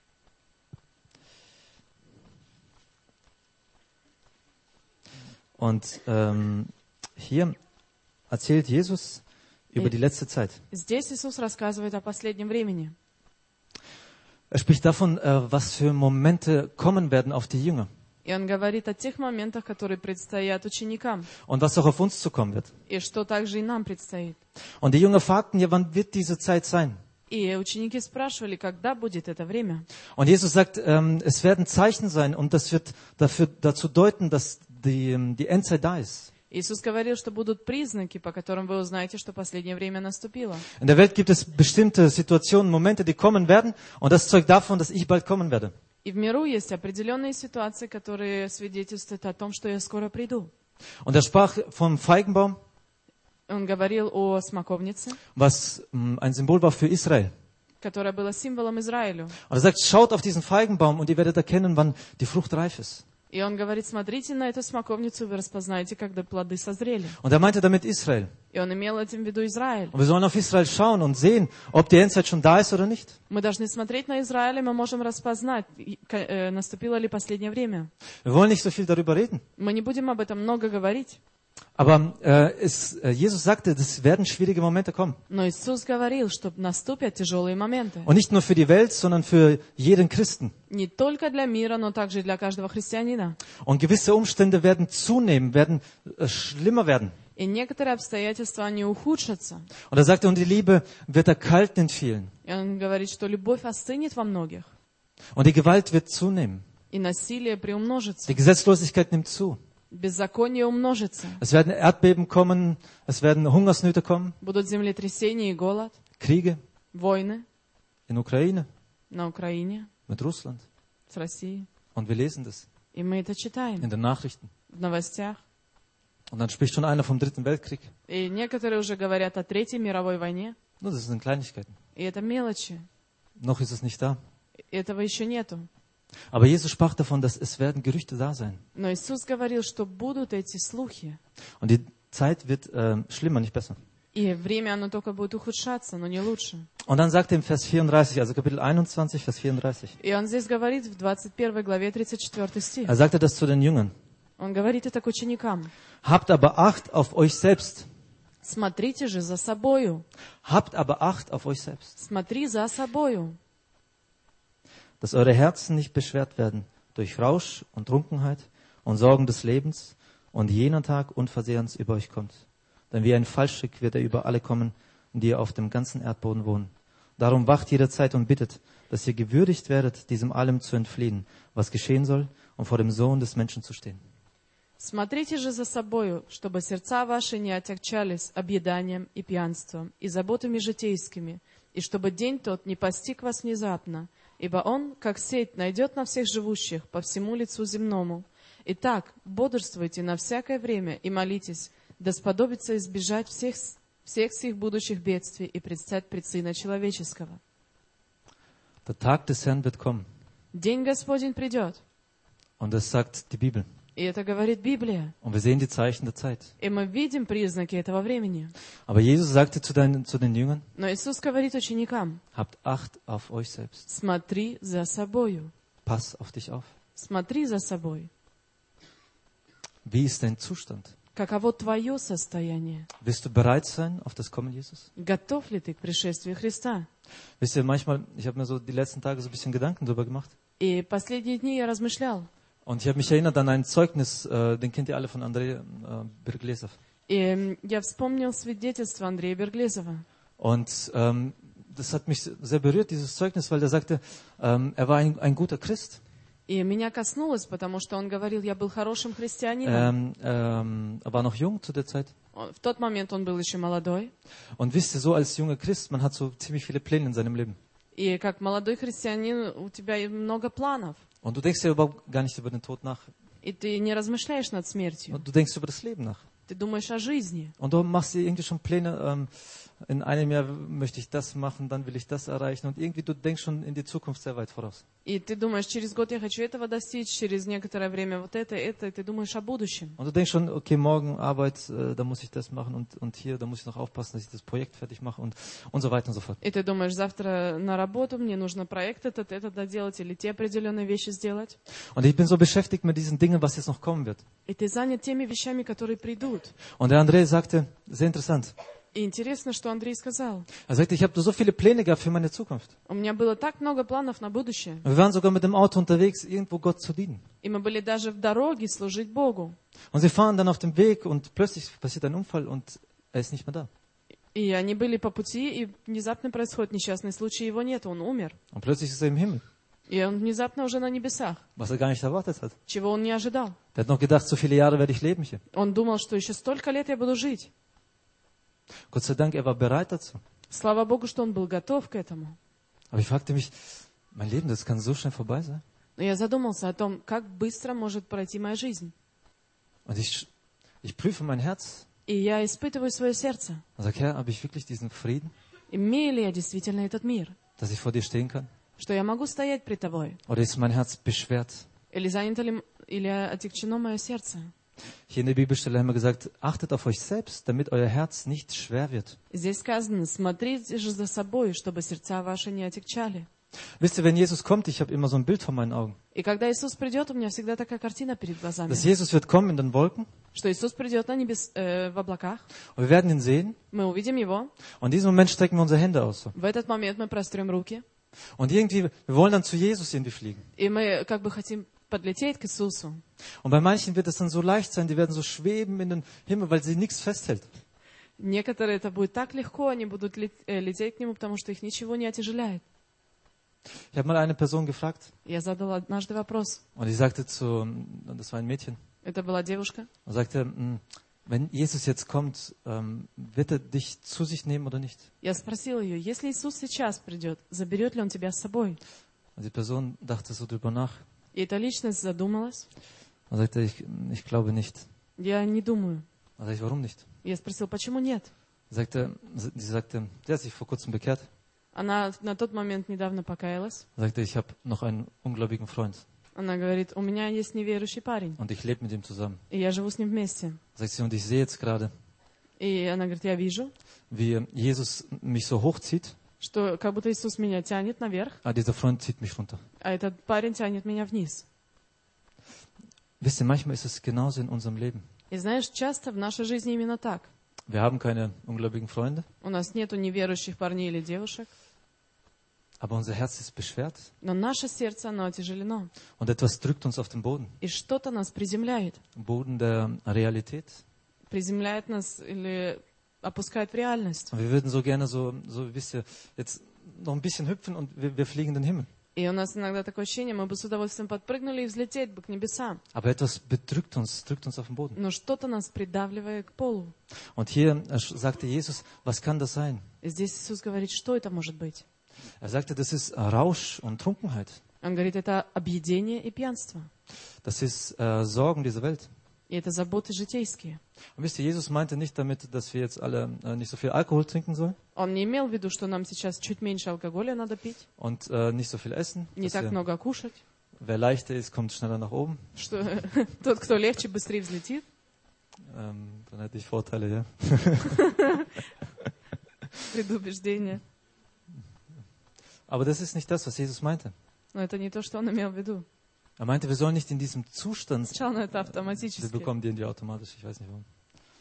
Und ähm, hier erzählt Jesus über die letzte Zeit. Здесь Иисус рассказывает о последнем времени. Er spricht davon, äh, was für Momente kommen werden auf die Jünger И Он говорит о тех моментах, которые предстоят ученикам. und was auch auf uns zukommen wird. И что также и нам предстоит. Und die Jünger fragten ja, wann wird diese Zeit sein? И ученики спрашивали, когда будет это время. Und Jesus sagt, ähm, es werden Zeichen sein und das wird dafür, dazu deuten, dass die, ähm, die Endzeit da ist. Иисус говорил, что будут признаки, по которым вы узнаете, что последнее время наступило. In der Welt gibt es bestimmte Situationen, Momente, die kommen werden und das zeugt davon, dass ich bald kommen werde. И в миру есть определенные ситуации, которые свидетельствуют о том, что я скоро приду. Und er sprach vom Feigenbaum, Он говорил о смоковнице, was ähm, ein Symbol war für Israel. которая была символом Израилю. Und er sagt, schaut auf diesen Feigenbaum und ihr werdet erkennen, wann die Frucht reif ist. И он говорит, смотрите на эту смоковницу, вы распознаете, когда плоды созрели. Und er meinte damit Israel. И он имел этим в виду Израиль. Und wir sollen auf Israel schauen und sehen, ob die Endzeit schon da ist oder nicht. Мы должны смотреть на Израиль, и мы можем распознать, и, э, наступило ли последнее время. Wir wollen nicht so viel darüber reden. Мы не будем об этом много говорить. Aber äh, es, äh, Jesus sagte, es werden schwierige Momente kommen. Но Иисус говорил, что наступят тяжелые моменты. Und nicht nur für die Welt, sondern für jeden Christen. Не только для мира, но также и для каждого христианина. Und gewisse Umstände werden zunehmen, werden äh, schlimmer werden. И некоторые обстоятельства, они ухудшатся. Und er sagte, und die Liebe wird erkalten in vielen. И он говорит, что любовь остынет во многих. Und die Gewalt wird zunehmen. И насилие приумножится. Die Gesetzlosigkeit nimmt zu. Беззаконие умножится. Es werden Erdbeben kommen, es werden Hungersnöte kommen, Будут землетрясения и голод, Kriege войны in Ukraine, на Украине, mit Russland. с Россией. Und wir lesen das И мы это читаем in den Nachrichten. в новостях. Und dann spricht schon einer vom Dritten Weltkrieg. И некоторые уже говорят о Третьей мировой войне. Nur das sind Kleinigkeiten. И это мелочи. Noch ist es nicht da. Этого еще нету. Aber Jesus sprach davon, dass es werden Gerüchte da sein. Но Иисус говорил, что будут эти слухи. Und die Zeit wird äh, schlimmer, nicht besser. И время, оно только будет ухудшаться, но не лучше. Und dann sagt er im Vers vierunddreißig, also Kapitel einundzwanzig, Vers vierunddreißig. И он здесь говорит в двадцать первой главе тридцать четвёртый стих. Er sagte das zu den Jüngern. Он говорит это к ученикам. Habt aber Acht auf euch selbst. Смотрите же за собою. Habt aber Acht auf euch selbst. Смотри за собою. Dass eure Herzen nicht beschwert werden durch Rausch und Trunkenheit und Sorgen des Lebens und jener Tag unversehens über euch kommt. Denn wie ein Fallstrick wird er über alle kommen, die auf dem ganzen Erdboden wohnen. Darum wacht jederzeit und bittet, dass ihr gewürdigt werdet, diesem allem zu entfliehen, was geschehen soll, und vor dem Sohn des Menschen zu stehen. Смотрите же за собою, чтобы сердца ваши не отягчались объеданием и пьянством, и заботами житейскими, и чтобы день тот не постиг вас внезапно, ибо он, как сеть, найдет на всех живущих по всему лицу земному. Итак, бодрствуйте на всякое время и молитесь, да сподобится избежать всех, всех сих будущих бедствий и предстать пред Сына Человеческого. Der Tag des Herrn wird kommen. День Господень придет. Und das sagt die Bibel. И это говорит Библия. Und wir sehen die Zeichen der Zeit. И мы видим признаки этого времени. Aber Jesus sagte zu, deinen, zu den Jüngern, Но Иисус говорит ученикам, habt Acht auf euch selbst. смотри за собою. Pass auf dich auf. Смотри за собой. Wie ist dein Zustand? Каково твое состояние? Wirst du bereit sein auf das Kommen Jesus? Готов ли ты к пришествию Христа? Wisst ihr, manchmal, ich habe mir so die letzten Tage so ein bisschen Gedanken darüber gemacht. И последние дни я размышлял. Und ich habe mich erinnert an ein Zeugnis, äh, den kennt ihr alle, von Andrei äh, Berglesov. И я вспомнил свидетельство Андрея Берглезова. Und ähm, das hat mich sehr berührt, dieses Zeugnis, weil er sagte, ähm, er war ein, ein guter Christ. И меня коснулось, потому что он говорил, я был хорошим христианином. Ähm, ähm, er war noch jung zu der Zeit. В тот момент он был еще молодой. Und wisst ihr, so als junger Christ, man hat so ziemlich viele Pläne in seinem Leben. И как молодой христианин у тебя много планов. Und du denkst ja überhaupt gar nicht über den Tod nach. И ты не размышляешь над смертью. Und du denkst über das Leben nach. Ты думаешь о жизни. Und du machst dir irgendwie schon Pläne, ähm, in einem Jahr möchte ich das machen, dann will ich das erreichen. Und irgendwie du denkst schon in die Zukunft sehr weit voraus. И ты думаешь, через год я хочу этого достичь, через некоторое время вот это, это, и ты думаешь о будущем. Und du denkst schon, okay, morgen Arbeit, äh, da muss ich das machen und, und hier, da muss ich noch aufpassen, dass ich das Projekt fertig mache und, und so weiter und so fort. И ты думаешь, завтра на работу, мне нужно проект этот, этот доделать, или те определенные вещи сделать. Und ich bin so beschäftigt mit diesen Dingen, was jetzt noch kommen wird. И ты занят теми вещами, которые придут. Und der André sagte, sehr interessant, И интересно, что Андрей сказал. er sagte, ich habe so viele Pläne gehabt für meine Zukunft. У меня было так много планов на будущее. Wir waren sogar mit dem Auto unterwegs, irgendwo Gott zu dienen. И мы были даже в дороге служить Богу. Und sie fahren dann auf dem Weg und plötzlich passiert ein Unfall und er ist nicht mehr da. И они были по пути, и внезапно происходит несчастный случай, его нет, он умер. Und plötzlich ist er im Himmel, И он внезапно уже на небесах, was er gar nicht erwartet hat. чего он не ожидал. Der hat noch gedacht, so viele Jahre werde ich leben hier. Он думал, что еще столько лет я буду жить. Gott sei Dank, er war bereit dazu. Слава Богу, что он был готов к этому. Aber ich fragte mich, mein Leben, das kann so schnell vorbei sein. Но я задумался о том, как быстро может пройти моя жизнь. Und ich, ich prüfe mein Herz И я испытываю свое сердце. und sage, Herr, habe ich wirklich diesen Frieden, Имею ли я действительно этот мир? dass ich vor dir stehen kann? Что я могу стоять пред тобой? Oder ist mein Herz beschwert? Или занято ли, или отягчено мое сердце? Hier in der Bibelstelle haben wir gesagt, achtet auf euch selbst, damit euer Herz nicht schwer wird. Здесь сказано, смотрите же за собой, чтобы сердца ваши не отягчали. Wisst ihr, wenn Jesus kommt, ich habe immer so ein Bild vor meinen Augen. И когда Иисус придет, у меня всегда такая картина перед глазами. Dass Jesus wird kommen in den Wolken Что Иисус придет на небес, э, в облаках, und wir werden ihn sehen. мы увидим Его. Und in diesem Moment strecken wir unsere Hände aus. So. В этот момент мы прострем руки, Und irgendwie, wir wollen dann zu Jesus irgendwie fliegen. и мы как бы хотим подлететь к Иисусу. Und bei manchen wird es dann so leicht sein, die werden so schweben in den Himmel, weil sie nichts festhält. Некоторые это будет так легко, они будут лет- э, лететь к Нему, потому что их ничего не отяжеляет. Ich habe mal eine Person gefragt Я задала однажды вопрос. und die sagte zu, das war ein Mädchen, Это была девушка. und sagte, "Mm, wenn Jesus jetzt kommt, ähm, wird er dich zu sich nehmen oder nicht? Я спросила ее, если Иисус сейчас придет, заберет ли Он тебя с собой? Und die Person dachte so drüber nach И эта личность задумалась. und sagte, ich, ich glaube nicht. Я не думаю. Und sagte ich, warum nicht? Я спросил, почему нет? Sagte, sie sagte, der hat sich vor kurzem bekehrt. Она на тот момент недавно покаялась. Sagte, ich habe noch einen ungläubigen Freund Она говорит, у меня есть неверующий парень, und ich lebe mit ihm zusammen. и я живу с ним вместе. Sagt sie, und ich sehe jetzt gerade, И она говорит, я вижу, wie Jesus mich so hochzieht, что как будто Иисус меня тянет наверх, aber dieser Freund zieht mich runter. а этот парень тянет меня вниз. Wisst ihr, manchmal ist es genauso in unserem Leben. И знаешь, часто в нашей жизни именно так. Wir haben keine ungläubigen Freunde, У нас нету неверующих парней или девушек, aber unser Herz ist beschwert но наше сердце, оно отяжелено. und etwas drückt uns auf den Boden. И что-то нас приземляет. Boden der Realität. Приземляет нас или опускает в реальность. Und wir würden so gerne so, so wisst ihr, jetzt noch ein bisschen hüpfen und wir, wir fliegen in den Himmel. И у нас иногда такое ощущение, мы бы с удовольствием подпрыгнули и взлететь бы к небесам. Aber etwas bedrückt uns, drückt uns auf den Boden. Но что-то нас придавливает к полу. Und hier äh, sagte Jesus, was kann das sein? И здесь Иисус говорит, что это может быть? Er sagte, das ist Rausch und Trunkenheit. Он говорит, это объедение и пьянство. Das ist äh, Sorgen dieser Welt. И это заботы житейские. Und wisst ihr, Jesus meinte nicht damit, dass wir jetzt alle äh, nicht so viel Alkohol trinken sollen Он не имел в виду, что нам сейчас чуть меньше алкоголя надо пить, und äh, nicht so viel essen. не Dass так wir, много кушать, wer leichter ist, kommt schneller nach oben. что тот, кто легче, быстрее взлетит. Ähm, dann hätte ich Vorteile, ja. Предубеждение. Aber das ist nicht das, was Jesus meinte. Но это не то, что он имел в виду. Er meinte, wir sollen nicht in diesem Zustand. Сначала это Wir автоматически. bekommen die in die automatisch, ich weiß nicht warum.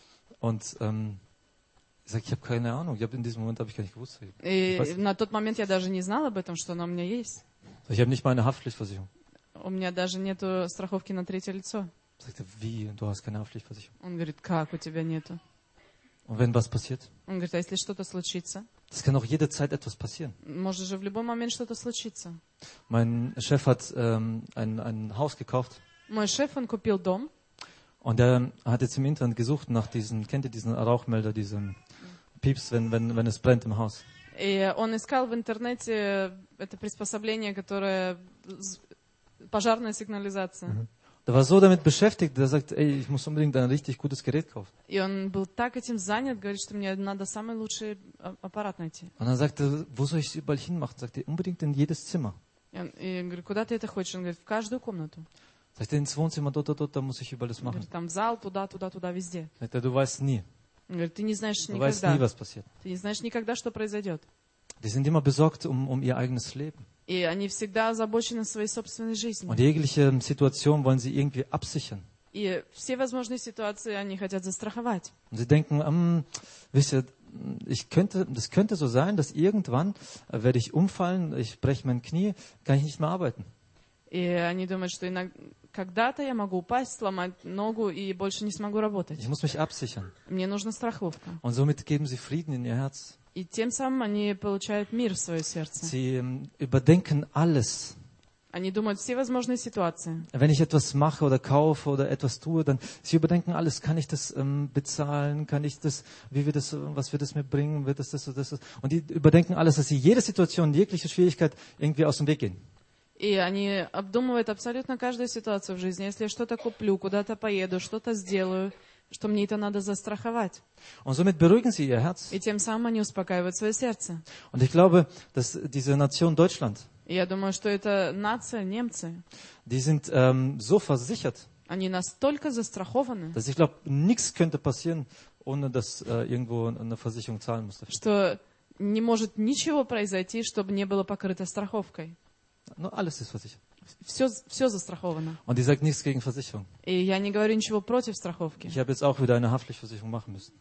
Und ähm, ich sage, ich habe keine Ahnung. Ich habe in diesem Moment habe ich gar nicht gewusst. Ich, ich, weiß, И на тот момент я даже не знала об этом, что оно у меня есть. ich habe nicht mal eine Haftpflichtversicherung. У меня даже нету страховки на третье лицо. Ich sagte, wie? Du hast keine Haftpflichtversicherung. Он говорит, как у тебя нету? Und wenn was passiert? Он говорит, а если что-то случится? Das kann auch jederzeit etwas passieren. Может же в любой момент что-то случится. Mein Chef hat ähm, ein, ein Haus gekauft Мой шеф, он купил дом, und er hat jetzt im Internet gesucht nach diesen, kennt ihr diesen Rauchmelder, diesen Pieps, wenn, wenn, wenn es brennt im Haus. и он искал в интернете это приспособление, которое з- пожарная сигнализация. Der war so damit beschäftigt, der sagt, ey, ich muss unbedingt ein richtig gutes Gerät kaufen. И он был так этим занят, говорит, что мне надо самый лучший а- аппарат найти. Und dann sagte er, wo soll ich es überall hinmachen? Sagt er, unbedingt in jedes Zimmer. И, он, и я говорю, куда ты это хочешь? Он говорит, в каждую комнату. Sagt er, ins Wohnzimmer, dort, dort, dort, da muss ich überall das Он machen. говорит, там в зал, туда, туда, туда, везде. Sagt er, du weißt nie. Он говорит, ты не знаешь Du weißt nie, никогда. was passiert. Ты не знаешь никогда, что произойдет. Die sind immer besorgt um, um ihr eigenes Leben. И они всегда озабочены своей собственной жизнью. Und jegliche Situation wollen sie irgendwie absichern. И все возможные ситуации они хотят застраховать. Und sie denken, ähm, wisst ihr, ich könnte, das könnte so sein, dass irgendwann äh, werde ich umfallen, ich breche mein Knie, kann ich nicht mehr arbeiten. И они думают, что иногда, когда-то я могу упасть, сломать ногу и больше не смогу работать. Ich muss mich absichern. Мне нужна страховка. Und somit geben sie Frieden in ihr Herz. И тем самым они получают мир в свое сердце. Sie ähm, überdenken alles. Они думают все возможные ситуации. Wenn ich etwas mache oder kaufe oder etwas tue, dann sie überdenken alles. Kann ich das ähm, bezahlen? Kann ich das? Wie wird das? Was wird es mir bringen? Wird das das oder das? das? Und die überdenken alles, dass sie jede Situation, jegliche Schwierigkeit irgendwie aus dem Weg gehen. И они обдумывают абсолютно каждую ситуацию в жизни. Если я что-то куплю, куда-то поеду, что-то сделаю, что мне это надо застраховать. Und somit beruhigen sie ihr Herz. И тем самым они успокаивают свое сердце. Und ich glaube, dass diese Nation Deutschland, И я думаю, что это нация, немцы, die sind ähm, so versichert, они настолько застрахованы, dass ich glaube, nichts könnte passieren, ohne dass äh, irgendwo eine Versicherung zahlen muss dafür. что не может ничего произойти, чтобы не было покрыто страховкой. Nur alles ist versichert. Все, все застраховано. Und die sagt nichts gegen Versicherung. И я не говорю ничего против страховки. Ich habe jetzt auch wieder eine Haftpflichtversicherung machen müssen.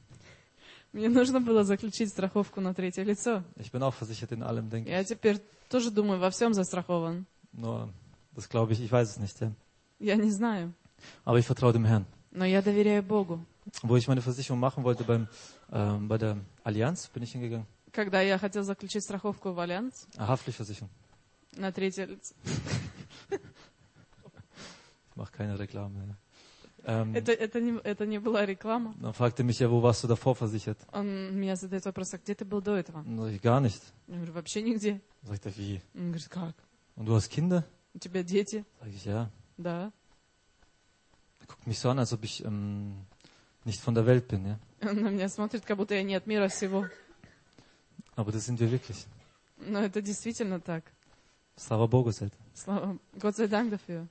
Мне нужно было заключить страховку на третье лицо. Ich bin auch versichert in allem, denke Я ich. теперь тоже думаю, во всем застрахован. Nur, das glaube ich, ich weiß es nicht. Ja. Я не знаю. Aber ich vertraue dem Herrn. Но я доверяю Богу. Wo ich meine Versicherung machen wollte beim, ähm, bei der Allianz, bin ich hingegangen. Когда я хотел заключить страховку в Альянс Ah, Haftpflichtversicherung. на третье лицо. Ich mache keine Reklame. Ja. Ähm, Это, это, не, это не была реклама. dann fragte mich ja, wo warst du davor versichert? Он меня задает вопрос, а где ты был до этого? Dann sag ich, gar nicht. Я говорю, вообще нигде. Dann sagt er, wie? Он говорит, как? Und du hast Kinder? У тебя дети? Sag ich, ja. Да. Er guckt mich so an, als ob ich ähm, nicht von der Welt bin. Ja. Он на меня смотрит, как будто я не от мира всего. Aber das sind wir wirklich. Но это действительно так. Slava Bogu за это. Слава, Gott sei Dank dafür.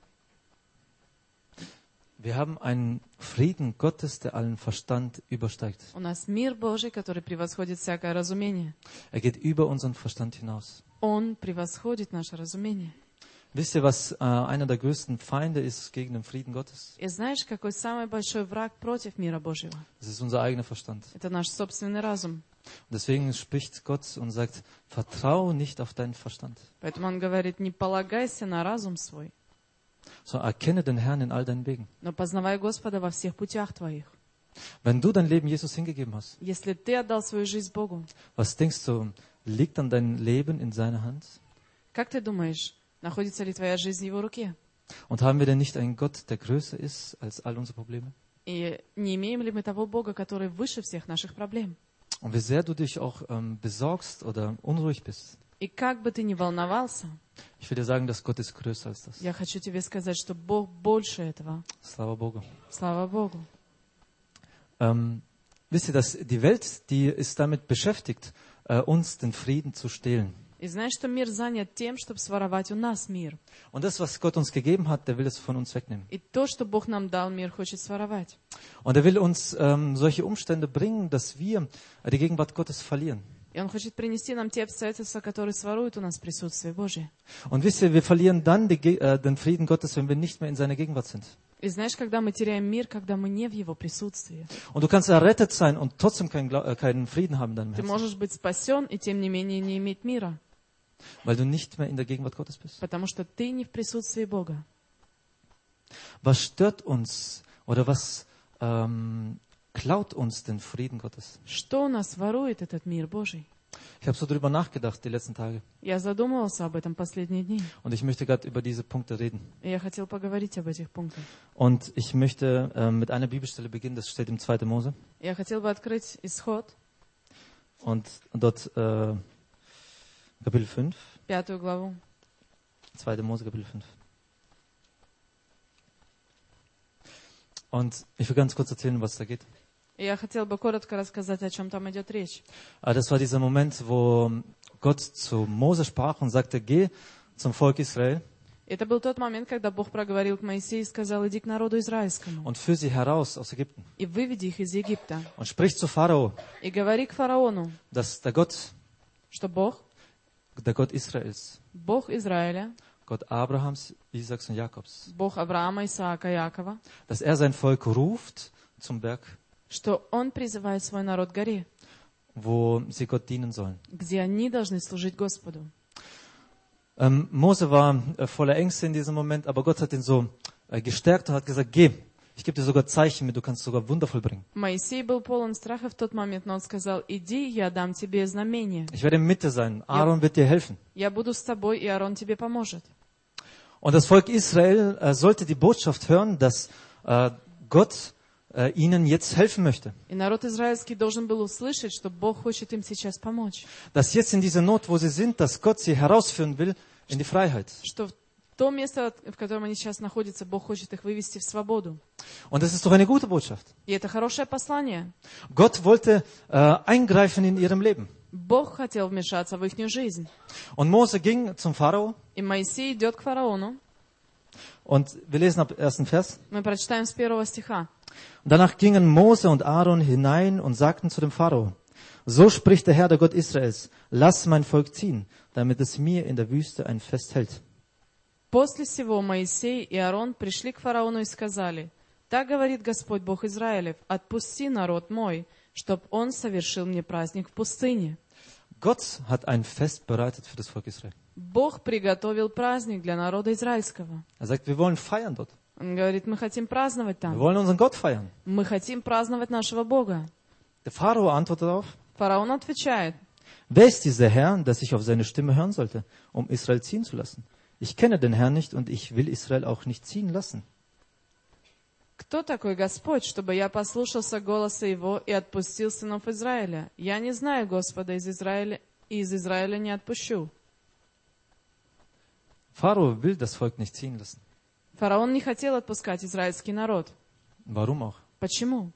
Wir haben einen Frieden Gottes, der allen Verstand übersteigt. У нас мир Божий, который превосходит всякое разумение. Er geht über unseren Verstand hinaus. Он превосходит наше разумение. Wisst ihr, was äh, einer der größten Feinde ist gegen den Frieden Gottes? И знаешь, какой самый большой враг против мира Божьего? Das ist unser eigener Verstand. Это наш собственный разум. Und deswegen spricht Gott und sagt, vertraue nicht auf deinen Verstand, Поэтому он говорит, не полагайся на разум свой, sondern erkenne den Herrn in all deinen Wegen. но познавай Господа во всех путях твоих. Wenn du dein Leben Jesus hingegeben hast, Если ты отдал свою жизнь Богу, was denkst du, liegt dann dein Leben in seiner Hand? как ты думаешь, Находится ли твоя жизнь в Его руке? Und haben wir denn nicht einen Gott, der größer ist als all unsere Probleme? И не имеем ли мы того Бога, который выше всех наших проблем? Und wie sehr du dich auch ähm, besorgst oder unruhig bist, И как бы ты ни волновался, ich will dir sagen, dass Gott ist größer als das. я хочу тебе сказать, что Бог больше этого. Slava Bogu. Слава Богу. Ähm, wisst ihr, dass die Welt, die ist damit beschäftigt, äh, uns den Frieden zu stehlen. И знаешь, что мир занят тем, чтобы своровать у нас мир. Und das, was Gott uns gegeben hat, der will es von uns wegnehmen. И то, что Бог нам dал, мир хочет своровать. Und er will uns ähm, solche Umstände bringen, dass wir äh, die Gegenwart Gottes verlieren. И Он хочет принести нам те обстоятельства, которые своруют у нас присутствие Божие. Und wisst ihr, wir verlieren dann die, Ge- äh, den Frieden Gottes, wenn wir nicht mehr in seiner Gegenwart sind. И знаешь, когда мы теряем мир, когда мы не в Его присутствии. Und du kannst errettet sein und trotzdem keinen, Glau- äh, keinen Frieden haben in deinem Ты Herzen, можешь быть спасен и тем не менее не иметь мира, weil du nicht mehr in der Gegenwart Gottes bist. потому что ты не в присутствии Бога. Was stört uns oder was ähm, klaut uns den Frieden Gottes? Что у нас ворует этот мир Божий? Ich habe so drüber nachgedacht die letzten Tage Я задумывался об этом последние дни. und ich möchte gerade über diese Punkte reden. И я хотел поговорить об этих пунктах. Und ich möchte ähm, mit einer Bibelstelle beginnen, das steht im zweiten Mose. Я хотел бы открыть Исход, Und dort äh, Kapitel fünf, пятую главу. zweiter Mose Kapitel fünf. Und ich will ganz kurz erzählen, was da geht. И я хотел бы коротко рассказать, о чем там идет речь. Ah, Das war dieser Moment, wo Gott zu Mose sprach und sagte, geh zum Volk Israel Это был тот момент, когда Бог проговорил к Моисею и сказал: иди к народу израильскому und führ sie heraus aus Ägypten. и выведи их из Египта. Und sprich zu Pharao, И говори к фараону, dass der Gott, что Бог, der Gott Israels, Бог Израиля, Gott Abrahams, Isaaks und Jakobs, Бог Авраама, Исаака, Якова, dass er sein Volk ruft zum Berg, что Он призывает свой народ к горе, wo sie Gott dienen sollen. где они должны служить Господу. Ähm, Mose war äh, voller Ängste in diesem Moment, aber Gott hat ihn so äh, gestärkt und hat gesagt, geh, ich gebe dir sogar Zeichen mit, du kannst sogar Wunder vollbringen. Моисей был полон страха в тот момент, но он сказал: иди, я дам тебе знамение. Ich werde in Mitte sein, Aaron wird dir helfen. Я буду с тобой, и Аарон тебе поможет. Und das Volk Israel äh, sollte die Botschaft hören, dass äh, Gott äh, ihnen jetzt helfen möchte. И народ израильский должен был услышать, что Бог хочет им сейчас помочь. Dass jetzt in dieser Not, wo sie sind, dass Gott sie herausführen will in die Freiheit. Что в то место, в котором они сейчас находятся, Бог хочет их вывести в свободу. Und das ist doch eine gute Botschaft. И это хорошее послание. Gott wollte äh, eingreifen in ihrem Leben. Бог хотел вмешаться в их жизнь. Und Mose ging zum Pharao И Моисей идет к фараону. und wir lesen ab ersten Vers. Мы прочитаем с первого стиха. Und danach gingen Mose und Aaron hinein und sagten zu dem Pharao, so spricht der Herr, der Gott Israels, lass mein Volk ziehen, damit es mir in der Wüste ein Fest hält. После сего Моисей и Аарон пришли к фараону и сказали: так говорит Господь Бог Израилев, отпусти народ мой, чтоб он совершил мне праздник в пустыне. Gott hat ein Fest bereitet für das Volk Israel. Бог приготовил праздник для народа израильского. Er sagt, wir wollen feiern dort. Он говорит: мы хотим праздновать Wir там. wollen unseren Gott feiern. Мы хотим праздновать нашего Бога. Der Pharao antwortet darauf, Фараон отвечает: wer ist dieser Herr, dass ich auf seine Stimme hören sollte, um Israel ziehen zu lassen? Ich kenne den Herrn nicht und ich will Israel auch nicht ziehen lassen. кто такой Господь, чтобы я послушался голоса Его и отпустил сынов Израиля? Я не знаю Господа из Израиля, и из Израиля не отпущу. Pharao will das Volk nicht ziehen lassen. Фараон не хотел отпускать израильский народ. Warum auch? Почему?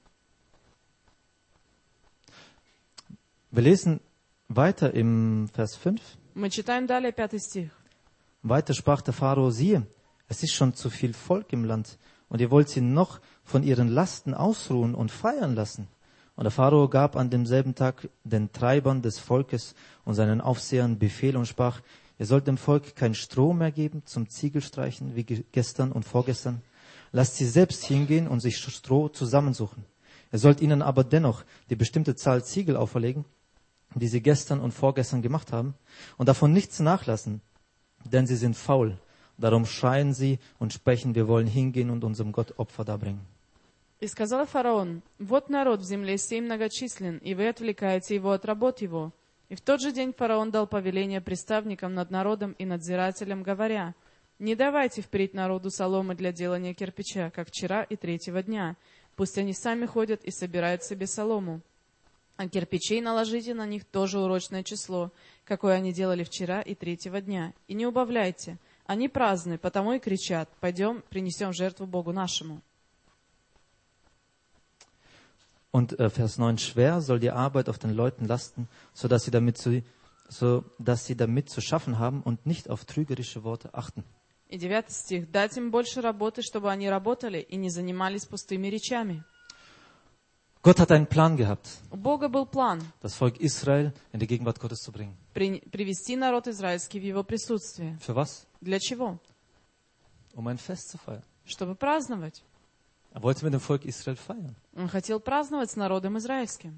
Wir lesen weiter im Vers fünf. Мы читаем далее пятый стих. Weiter sprach der Pharao, siehe, es ist schon zu viel Volk im Land und ihr wollt sie noch von ihren Lasten ausruhen und feiern lassen. Und der Pharao gab an demselben Tag den Treibern des Volkes und seinen Aufsehern Befehl und sprach, ihr sollt dem Volk kein Stroh mehr geben zum Ziegelstreichen wie gestern und vorgestern. Lasst sie selbst hingehen und sich Stroh zusammensuchen. Ihr sollt ihnen aber dennoch die bestimmte Zahl Ziegel auferlegen, die sie gestern und vorgestern gemacht haben, und davon nichts nachlassen, denn sie sind faul. Darum schreien sie und sprechen, wir wollen hingehen und unserem Gott Opfer darbringen. И сказал фараон: вот народ в земле сей многочислен, и вы отвлекаете его от работ его. И в тот же день фараон дал повеление приставникам над народом и надзирателям, говоря: «Не давайте впредь народу соломы для делания кирпича, как вчера и третьего дня. Пусть они сами ходят и собирают себе солому. А кирпичей наложите на них тоже урочное число, какое они делали вчера и третьего дня. И не убавляйте. Они праздны, потому и кричат: пойдем, принесем жертву Богу нашему». Und äh, Vers neun, schwer soll die Arbeit auf den Leuten lasten, so dass sie damit zu, so dass sie damit zu schaffen haben und nicht auf trügerische Worte achten. И девятый стих. «Дать им больше работы, чтобы они работали и не занимались пустыми речами». Gott hat einen Plan gehabt, У Бога был план das Volk Israel in die Gegenwart Gottes zu bringen. при- привести народ израильский в его присутствие. Für was? Для чего? Um ein Fest zu feiern. Чтобы праздновать. Er wollte mit dem Volk Israel feiern. Он хотел праздновать с народом израильским.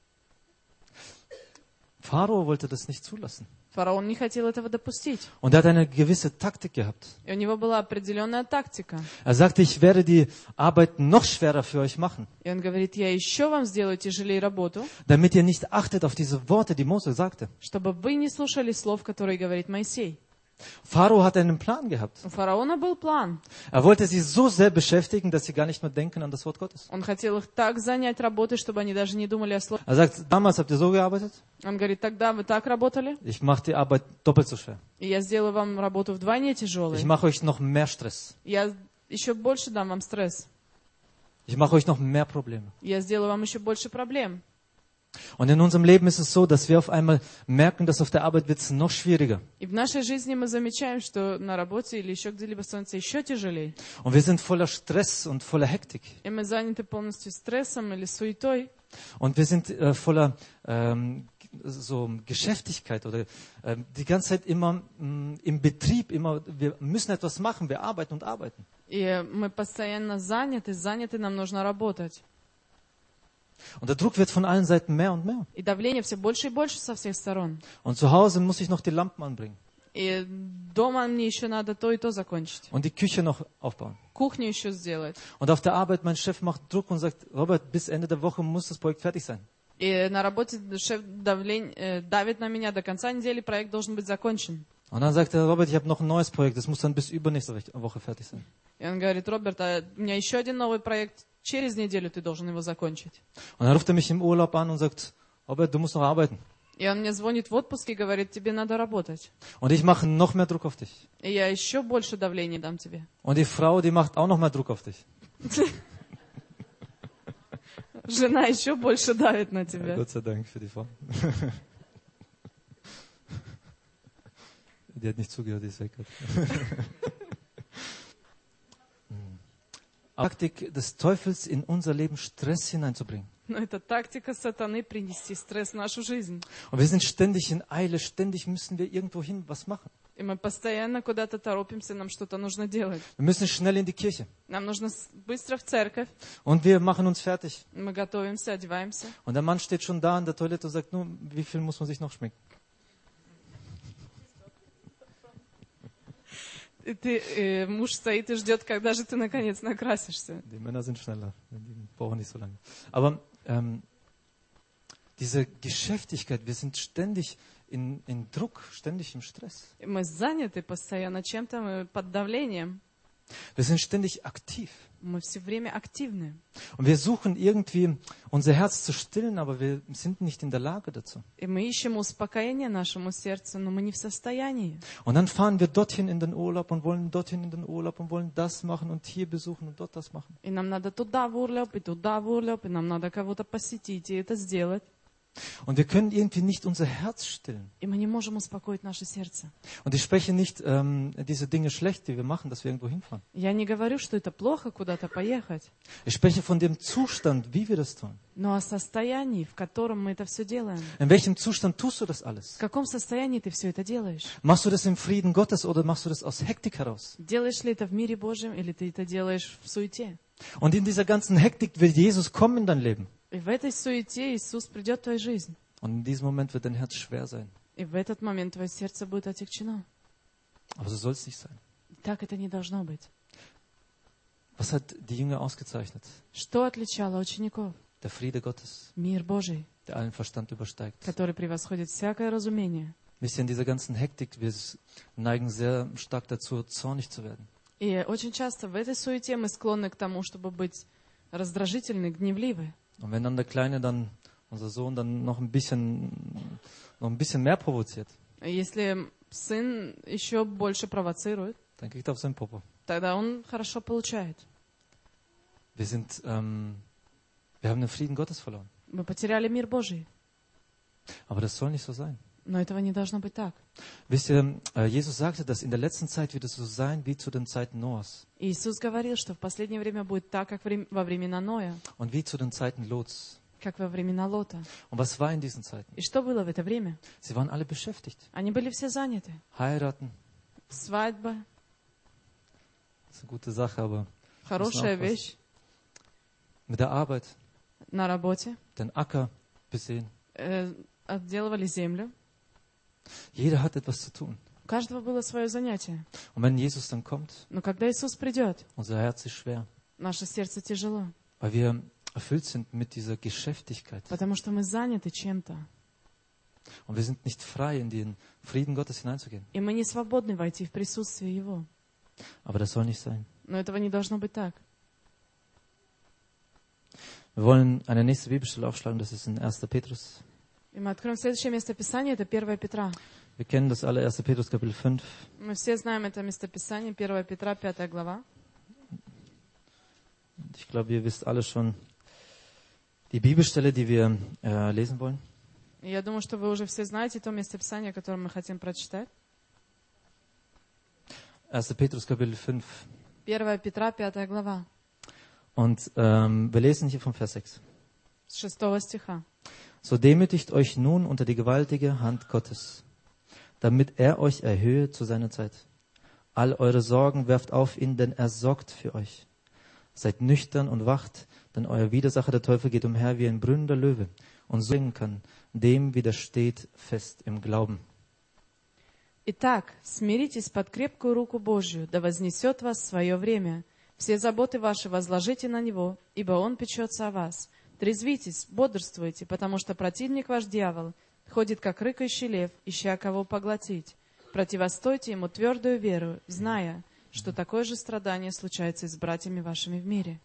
Pharao wollte das nicht zulassen. Фараон не хотел этого допустить. Und er hat eine gewisse Taktik gehabt. И у него была определенная тактика. Er sagte, ich werde die Arbeit noch schwerer für euch machen, И он говорит: я еще вам сделаю тяжелее работу, damit ihr nicht achtet auf diese Worte, die Mose sagte. чтобы вы не слушали слов, которые говорит Моисей. Pharao hat einen Plan gehabt. У фараона был план. Er wollte sie so sehr beschäftigen, dass sie gar nicht mehr denken an das Wort Gottes. Он хотел их так занять работой, чтобы они даже не думали о слове. Er sagt, damals habt ihr so gearbeitet, Он говорит: тогда вы так работали, ich mache die Arbeit doppelt so schwer. и я сделаю вам работу вдвойне Ich тяжелой. mache euch noch mehr Stress. Я еще больше дам вам стресс. Ich mache euch noch mehr Probleme. Я сделаю вам еще больше проблем. Und in unserem Leben ist es so, dass wir auf einmal merken, dass auf der Arbeit wird es noch schwieriger. И в нашей жизни мы замечаем, что на работе или еще где-либо становится еще тяжелее. Und wir sind voller Stress und voller Hektik. И мы заняты полностью стрессом или суетой. Und wir sind äh, voller ähm, so Geschäftigkeit oder äh, die ganze Zeit immer mh, im Betrieb, immer, wir müssen etwas machen, wir arbeiten und arbeiten. И мы постоянно заняты, заняты, нам нужно работать. Und der Druck wird von allen Seiten mehr und mehr. И давление все больше и больше со всех сторон. Und zu Hause muss ich noch die Lampen anbringen И дома мне еще надо то и то закончить. und die Küche noch aufbauen. Кухню еще сделать. Und auf der Arbeit, mein Chef macht Druck und sagt, Robert, bis Ende der Woche muss das Projekt fertig sein. И на работе шеф давлень, э, давит на меня: до конца недели проект должен быть закончен. Und dann sagt er, Robert, ich habe noch ein neues Projekt, das muss dann bis übernächste Woche fertig sein. И он говорит: Роберт, а у меня еще один новый проект, через неделю ты должен его закончить. Und dann ruft er mich im Urlaub an und sagt, Robert, du musst noch arbeiten. И он мне звонит в отпуске и говорит: тебе надо работать. Und ich mache noch mehr Druck auf dich. И я еще больше давления дам тебе. Und die Frau, die macht auch noch mehr Druck auf dich. Жена еще больше давит на Ja, тебя. Gott sei Dank für die Frau. Die hat nicht zugehört, die ist weg. Taktik des Teufels, in unser Leben Stress hineinzubringen. Но это тактика сатаны — принести стресс в нашу жизнь. Und wir sind ständig in Eile, ständig müssen wir irgendwo hin was machen. И мы постоянно куда-то торопимся, нам что-то нужно делать. Wir müssen schnell in die Kirche. Нам нужно с- быстро в церковь. Und wir machen uns fertig. Мы готовимся, одеваемся. Und der Mann steht schon da an der Toilette und sagt, nun, wie viel muss man sich noch schminken? И ты, э, муж стоит и ждет, когда же ты наконец накрасишься. Die Männer sind schneller, die brauchen nicht so lange. Aber ähm, diese Geschäftigkeit, wir sind ständig in, in Druck, ständig im Stress. И мы заняты постоянно чем-то, мы под давлением. Wir sind ständig aktiv. Мы все время активны. Und wir suchen irgendwie unser Herz zu stillen, aber wir sind nicht in der Lage dazu. И мы ищем успокоение нашему сердцу, но мы не в состоянии. Und dann fahren wir dorthin in den Urlaub und wollen dorthin in den Urlaub und wollen das machen und hier besuchen und dort das machen. И нам надо туда в Урлёб, и туда в Урлёб, и нам надо кого-то посетить, и это сделать. Und wir können irgendwie nicht unser Herz stillen. И мы не можем успокоить наше сердце. Und ich spreche nicht ähm, diese Dinge schlecht, die wir machen, dass wir irgendwo hinfahren. Я не говорю, что это плохо куда-то поехать, Ich spreche von dem Zustand, wie wir das tun. но о состоянии, в котором мы это все делаем. In welchem Zustand tust du das В alles? каком состоянии ты все это делаешь? Machst du das im Frieden Gottes oder machst du das aus Hektik heraus? Делаешь ли это в мире Божьем, или ты это делаешь в суете? Und in dieser ganzen Hektik wird Jesus kommen in dein Leben. И в этой суете Иисус придет в твою жизнь. Und in diesem Moment wird dein Herz schwer sein. И в этот момент твое сердце будет отягчено. Aber so soll es nicht sein. Так это не должно быть. Was hat die Jünger ausgezeichnet? Что отличало учеников? Der Friede Gottes. Мир Божий. der allen Verstand übersteigt. который превосходит всякое разумение. Wisst ihr, in dieser ganzen Hektik, wir neigen sehr stark dazu, zornig zu werden. И очень часто в этой суете мы склонны к тому, чтобы быть раздражительны, гневливы. Und wenn dann der Kleine dann, unser Sohn, dann noch ein bisschen, noch ein bisschen mehr provoziert, Если сын еще больше провоцирует, dann kriegt er auf seinen Popo. тогда он хорошо получает. Wir sind, ähm, wir haben den Frieden Gottes verloren. Мы потеряли мир Божий. Aber das soll nicht so sein. Но этого не должно быть так. Wisst ihr, äh, Jesus sagte, dass in der letzten Zeit wird es so sein wie zu den Zeiten Noahs Иисус говорил, что в последнее время будет так, как vrem- во времена Ноя, und wie zu den Zeiten Lots. как во времена Лота. Und was war in diesen Zeiten? И что было в это время? Sie waren alle beschäftigt. Они были все заняты. Heiraten, Свадьба, das ist eine gute Sache, aber хорошая aufpassen. вещь, mit der Arbeit, на работе, den Acker besehen. э, отделывали землю. Jeder hat etwas zu tun. У каждого было свое занятие. Und wenn Jesus dann kommt, Но когда Иисус придет, unser Herz ist schwer, наше сердце тяжело, weil wir erfüllt sind mit dieser Geschäftigkeit. потому что мы заняты чем-то. Und wir sind nicht frei, in den Frieden Gottes hineinzugehen. И мы не свободны войти в присутствие Его. Aber das soll nicht sein. Но этого не должно быть так. Wir wollen eine nächste Bibelstelle aufschlagen, das ist in erster Petrus. И мы откроем следующее местописание, это первое Петра. Wir kennen das alle, erster Petrus Kapitel fünf. Мы все знаем это местописание, первое Петра, пятая глава. Ich glaube, ihr wisst alle schon die Bibelstelle, die wir äh, lesen wollen. И я думаю, что вы уже все знаете то местописание, которое мы хотим прочитать. erster Petrus Kapitel fünf. первое Петра, пятая глава, Und ähm, wir lesen hier vom Vers sechs. с шестого стиха. So demütigt euch nun unter die gewaltige Hand Gottes, damit er euch erhöhe zu seiner Zeit. All eure Sorgen werft auf ihn, denn er sorgt für euch. Seid nüchtern und wacht, denn euer Widersacher, der Teufel, geht umher wie ein brüllender Löwe und singen kann, dem widersteht fest im Glauben. Итак, смиритесь под крепкую руку Божью, да вознесет вас в свое время. Все заботы ваши возложите на Него, ибо Он печется о вас. Трезвитесь, бодрствуйте, потому что противник ваш дьявол ходит, как рыкающий лев, ища кого поглотить. Противостойте ему твердую веру, зная, что такое же страдание случается и с братьями вашими в мире.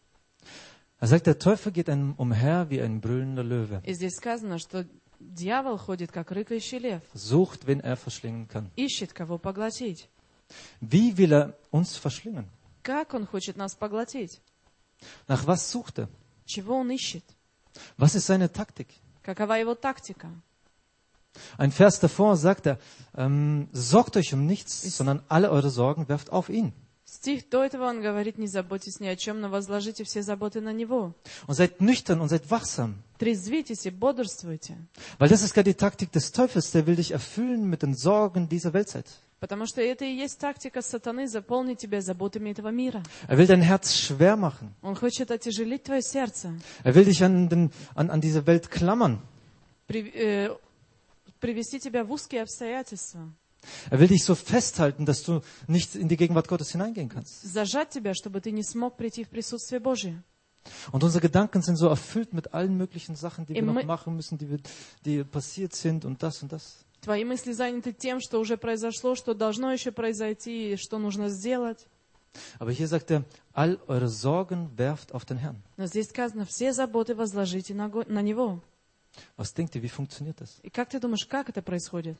Er sagt, der Teufel geht einem umher wie ein brüllender Löwe, И здесь сказано, что дьявол ходит, как рыкающий лев, sucht, wen er verschlingen kann. ищет кого поглотить. Wie will er uns verschlingen? Как он хочет нас поглотить? Nach was sucht er? Чего он ищет? Was ist seine Taktik? Какова его тактика? Ein Vers davor sagt er, ähm, sorgt euch um nichts, sondern alle eure Sorgen werft auf ihn. Стих до этого он говорит: не заботьтесь ни о чем, но возложите все заботы на Него. Und seid nüchtern und seid wachsam. Трезвитесь и бодрствуйте. Weil das ist gar die Taktik des Teufels, der will dich erfüllen mit den Sorgen dieser Weltzeit. Потому что это и есть тактика сатаны — заполнить тебя заботами этого мира. Er will dein Herz schwer machen. Он хочет отяжелить твое сердце, Er will dich an, den, an, an diese Welt klammern. при- э, привести тебя в узкие обстоятельства, Er will dich so festhalten, dass du nicht in die Gegenwart Gottes hineingehen kannst. зажать тебя, чтобы ты не смог прийти в присутствие Божие. Und unsere Gedanken sind so erfüllt mit allen möglichen Sachen, die wir Im- noch machen müssen, die, wir, die passiert sind und das und das. Твои мысли заняты тем, что уже произошло, что должно еще произойти, что нужно сделать. Aber hier sagt er, all eure Sorgen werft auf den Herrn. Но здесь сказано: все заботы возложите на, Го- на Него. Was denkt ihr, wie funktioniert das? И как ты думаешь, как это происходит?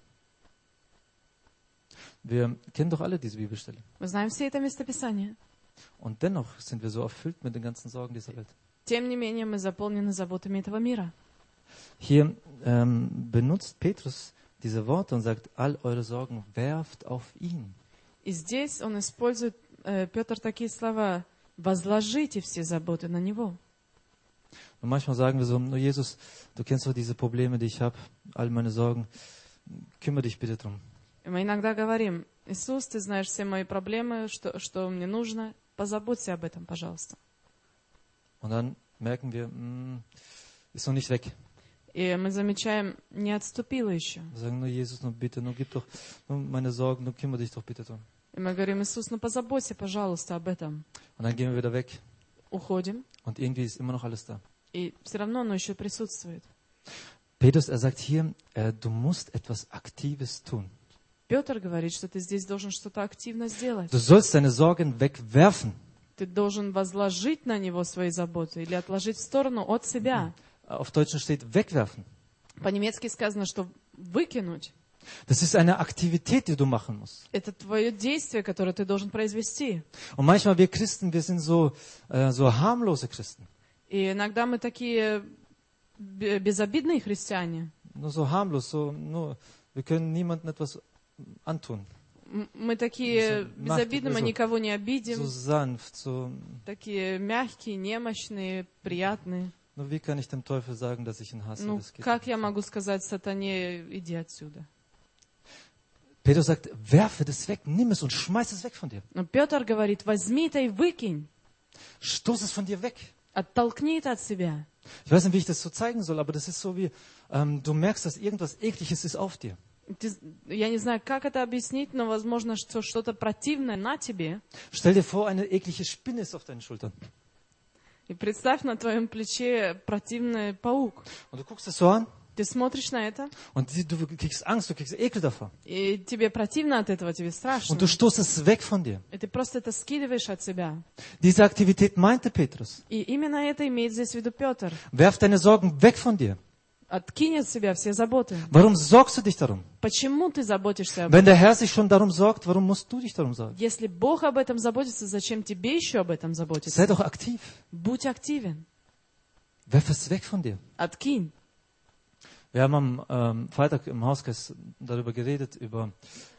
Wir kennen doch alle diese Bibelstelle. Мы знаем все это местописание. Und dennoch sind wir so erfüllt mit den ganzen Sorgen dieser Welt. Тем не менее, мы заполнены заботами этого мира. Hier ähm, benutzt Petrus diese Worte und sagt, all eure Sorgen werft auf ihn. И здесь он использует, э, Петр, такие слова: возложите все заботы на Него. Und manchmal sagen wir so, nur Jesus, du kennst doch diese Probleme, die ich habe, all meine Sorgen, kümmere dich bitte drum. И мы иногда говорим: Иисус, ты знаешь все мои проблемы, что, что мне нужно, позаботься об этом, пожалуйста. Und dann merken wir, mh, ist noch nicht weg. И мы замечаем, не отступила еще. Wir sagen, nur Jesus, nur bitte, nur gib doch, nur meine Sorgen, nur kümmere dich doch bitte drum. И мы говорим: Иисус, ну позаботься, пожалуйста, об этом. Und dann gehen wir wieder weg Уходим, und irgendwie ist immer noch alles da. и все равно оно еще присутствует. Petrus, er sagt hier, äh, du musst etwas Aktives tun. Петр говорит, что ты здесь должен что-то активно сделать. Du sollst deine Sorgen wegwerfen. Ты должен возложить на него свои заботы или отложить в сторону от себя. Auf Deutsch steht wegwerfen. По-немецки сказано, что выкинуть. Das ist eine Aktivität, die du machen musst. Это твое действие, которое ты должен произвести. Und manchmal wir Christen, wir sind so, äh, so harmlose Christen. И иногда мы такие бе- безобидные христиане. Nur so harmlos, so, nur, wir können niemandem etwas antun. М- Мы такие So безобидные, мы so- никого не So обидим. sanft, so, Такие мягкие, немощные, приятные. nur wie kann ich dem Teufel sagen, dass ich ihn hasse? Ну, Das geht как nicht. я могу сказать сатане, иди отсюда? Petrus sagt, werfe das weg, nimm es und schmeiß es weg von dir. Но Петр говорит, возьми это и выкинь. Stoß es von dir weg. Оттолкни это от себя. Ich weiß nicht, wie ich das so zeigen soll, aber das ist so wie, ähm, du merkst, dass irgendwas Ekliges ist auf dir. Ты- я не знаю, как это объяснить, но возможно, что что-то противное на тебе. Stell dir vor, eine eklige Spinne ist auf deinen Schultern. И представь, на твоем плече противный паук. Und du guckst es so an Ты смотришь на это, und die- du kriegst Angst, du kriegst Ekel davor. и тебе противно от этого, тебе страшно. Und du stoßt es weg von dir. И ты просто это скидываешь от себя. Diese Aktivität meinte Petrus. И именно это имеет здесь в виду Петр. Werf deine Sorgen weg von dir. Откинь от себя все заботы. Warum sorgst du dich darum? Почему ты заботишься об Wenn этом? der Herr sich schon darum sorgt, warum musst du dich darum sorgen? Если Бог об этом заботится, зачем тебе еще об этом Sei заботиться? doch aktiv. Будь активен. Werf es weg von dir. Откинь. Wir haben am ähm, Freitag im Hauskreis darüber geredet, über,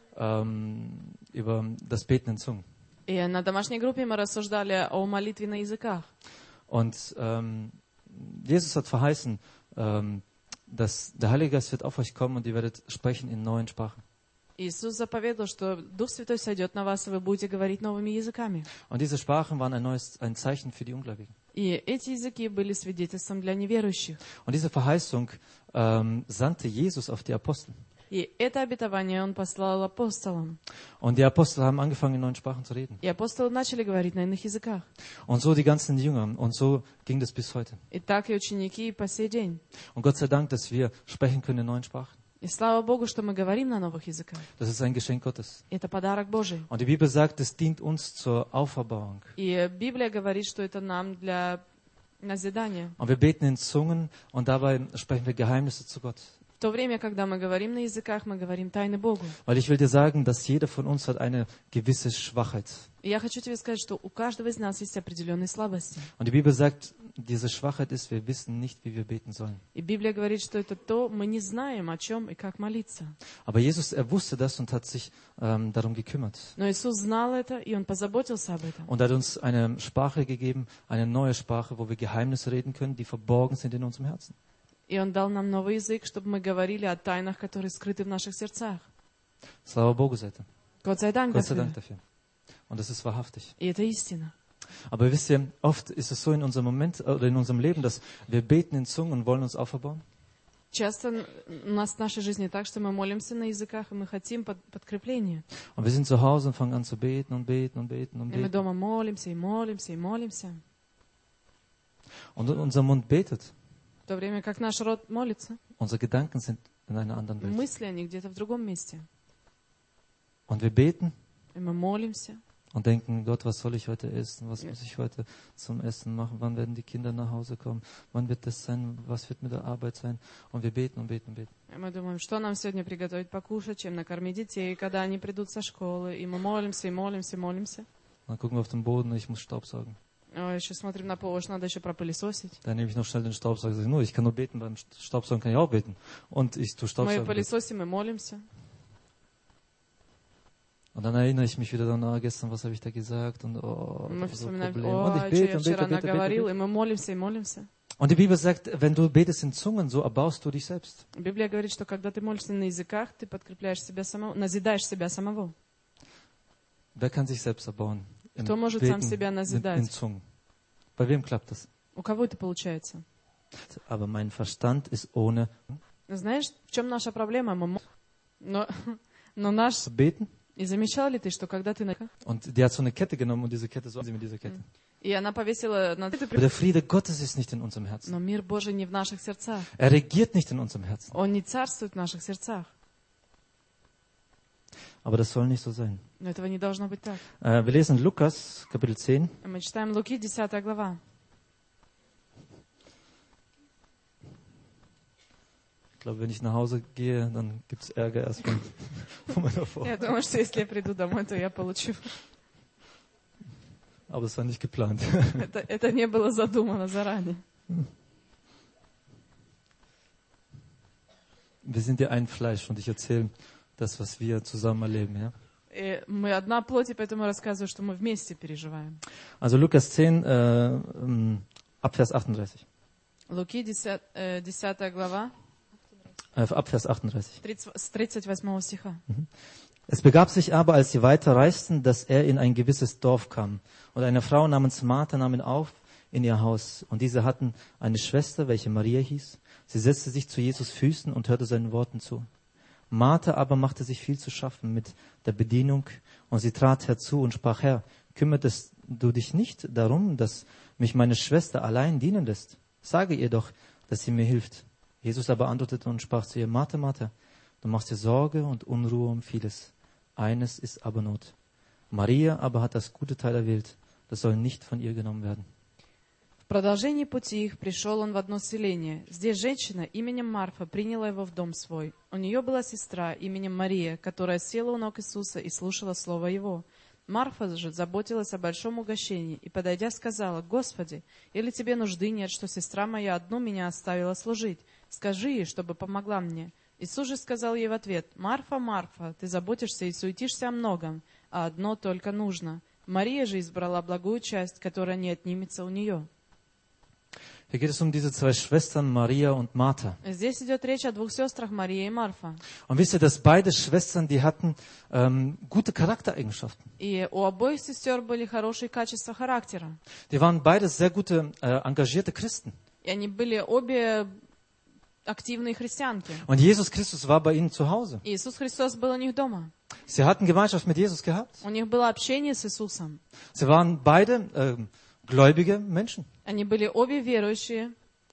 ähm, über das Beten in Zungen. И на домашней группе мы рассуждали о молитве на языках. Und ähm, Jesus hat verheißen, ähm, dass der Heilige Geist wird auf euch kommen und ihr werdet sprechen in neuen Sprachen. Иисус заповедовал, что Дух Святой сойдет на вас, и вы будете говорить новыми языками. Und diese Sprachen waren ein neues, ein Zeichen für die Ungläubigen. И эти языки были свидетельством для неверующих. Und diese Verheißung ähm, sandte Jesus auf die Apostel. И это обетование Он послал апостолам. Und die Apostel haben angefangen, in neuen Sprachen zu reden. И апостолы начали говорить на иных языках. Und so die ganzen Jünger. Und so ging das bis heute. И так и ученики и по сей день. Und Gott sei Dank, dass wir sprechen können in neuen Sprachen. И слава Богу, что мы говорим на новых языках. Das ist ein Geschenk Gottes. Это подарок Божий. Und die Bibel sagt, es dient uns zur Auferbauung. И Библия говорит, что это нам для назидания. Und wir beten in Zungen und dabei sprechen wir Geheimnisse zu Gott. В то время, когда мы говорим на языках, мы говорим тайны Богу. Weil ich will dir sagen, dass jeder von uns hat eine gewisse Schwachheit. И я хочу тебе сказать, что у каждого из нас есть определенные слабости. Und die Bibel sagt, diese Schwachheit ist, wir wissen nicht, wie wir beten sollen. И Библия говорит, что это то, мы не знаем, о чем и как молиться. Aber Jesus, er wusste das und hat sich ähm, darum gekümmert. Но Иисус знал это, и Он позаботился об этом. Und er hat uns eine Sprache gegeben, eine neue Sprache, wo wir Geheimnisse reden können, die verborgen sind in unserem Herzen. И Он дал нам новый язык, чтобы мы говорили о тайнах, которые скрыты в наших сердцах. Slava Bogu sei Dank. Gott sei Dank Gott sei dafür. Dank dafür. Und das ist wahrhaftig. И это истина. Aber wisst ihr, oft ist es so in unserem Moment oder in unserem Leben, dass wir beten in Zungen und wollen uns auferbauen. Часто у нас в нашей жизни так, что мы молимся на языках, и мы хотим под- подкрепления. Und wir sind zu Hause und fangen an zu beten und beten und beten und И мы beten. дома молимся, и молимся, и молимся. Und unser Mund betet. В то время как наш род молится, Unsere Gedanken sind in einer anderen Welt. мысли они где-то в другом месте. Und wir beten И мы молимся. und denken, Gott, was soll ich heute essen? Was muss ich heute zum Essen machen? Wann werden die Kinder nach Hause kommen? Wann wird das sein? Was wird mit der Arbeit sein? Und wir beten und beten und beten. И мы думаем, что нам сегодня приготовить покушать, чем накормить детей, когда они придут со школы. И мы молимся, и молимся, и молимся. Und dann gucken wir auf den Boden und ich muss Staubsaugen. Ой, еще смотрим на пол, что надо еще пропылесосить. Dann nehme ich noch schnell den Staubsauger. Sag ich, nur, ich kann nur beten, beim Staubsaugen kann ich auch beten. Und ich tue Мы Staubsaugen. пылесосим и молимся. Und dann erinnere ich mich wieder daran, ah, gestern, was habe ich da gesagt? Und oh, Мы das ist so ein вспоминаем, Problem. Und ой, ich что bete я und bete, вчера bete, bete, наговорил, bete. и мы молимся, и молимся. Und die Bibel sagt, wenn du betest in Zungen, so erbaust du dich selbst. Библия говорит, что когда ты молишься на языках, ты подкрепляешь себя самого, назидаешь себя самого. Wer kann sich selbst erbauen? Im Кто может сам Beten себя in, назидать? in Zungen. Bei wem klappt das? У кого это получается? Aber mein Verstand ist ohne Знаешь, в чем наша проблема? Мы мо- но, но наш zu beten. И замечал ли ты, что когда ты... на- Und die hat so eine Kette genommen und diese Kette, so sie mit dieser Kette. И она повесила на... Aber der Friede Gottes ist nicht in unserem Herzen. Но мир Божий не в наших сердцах. Er regiert nicht in unserem Herzen. Он не царствует в наших сердцах. Aber das soll nicht so sein. Но этого не должно быть так. Äh, wir lesen Lukas, Kapitel zehn. Мы читаем Луки, десятая глава. Ich glaube, wenn ich nach Hause gehe, dann gibt es Ärger erstmal von meiner Frau. Я думаю, что если я приду домой, то я получу. Aber es war nicht geplant. Это, это не было задумано заранее. Wir sind ja ein Fleisch und ich erzähle das, was wir zusammen erleben. Ja? И мы одна плоть, и поэтому я рассказываю, что мы вместе переживаем. Also Lukas zehn, äh, ähm, ab Vers achtunddreißig. Луки, десятая глава, Äh, ab Vers achtunddreißig. тридцать, с тридцать восьмого стиха. Es begab sich aber, als sie weiter reisten, dass er in ein gewisses Dorf kam. Und eine Frau namens Martha nahm ihn auf in ihr Haus. Und diese hatten eine Schwester, welche Maria hieß. Sie setzte sich zu Jesus Füßen und hörte seinen Worten zu. Martha aber machte sich viel zu schaffen mit der Bedienung. Und sie trat herzu und sprach, Herr, kümmertest du dich nicht darum, dass mich meine Schwester allein dienen lässt? Sage ihr doch, dass sie mir hilft. Jesus aber antwortete und sprach zu ihr, Martha, Martha, du machst dir Sorge und Unruhe um vieles. Eines ist aber Not. Maria aber hat das gute Teil erwählt. Das soll nicht von ihr genommen werden. В продолжении пути их пришел он в одно селение. Здесь женщина именем Марфа приняла его в дом свой. У нее была сестра именем Мария, которая села у ног Иисуса и слушала слово его. Марфа же заботилась о большом угощении и, подойдя, сказала, «Господи, или тебе нужды нет, что сестра моя одну меня оставила служить? Скажи ей, чтобы помогла мне». Иисус же сказал ей в ответ, «Марфа, Марфа, ты заботишься и суетишься о многом, а одно только нужно. Мария же избрала благую часть, которая не отнимется у нее». Hier geht es um diese zwei Schwestern, Maria und Martha. Здесь идет речь о двух сестрах, Марии и Марфа. Und wisst ihr, dass beide Schwestern, die hatten ähm, gute Charaktereigenschaften. И у обоих сестер были хорошие качества характера. Die waren beide sehr gute, äh, engagierte Christen. И они были обе активные христианки. Und Jesus Christus war bei ihnen zu Hause. И Иисус Христос был у них дома. Sie hatten Gemeinschaft mit Jesus gehabt. У них было общение с Иисусом. Sie waren beide äh, gläubige Menschen. Они были обе верующие.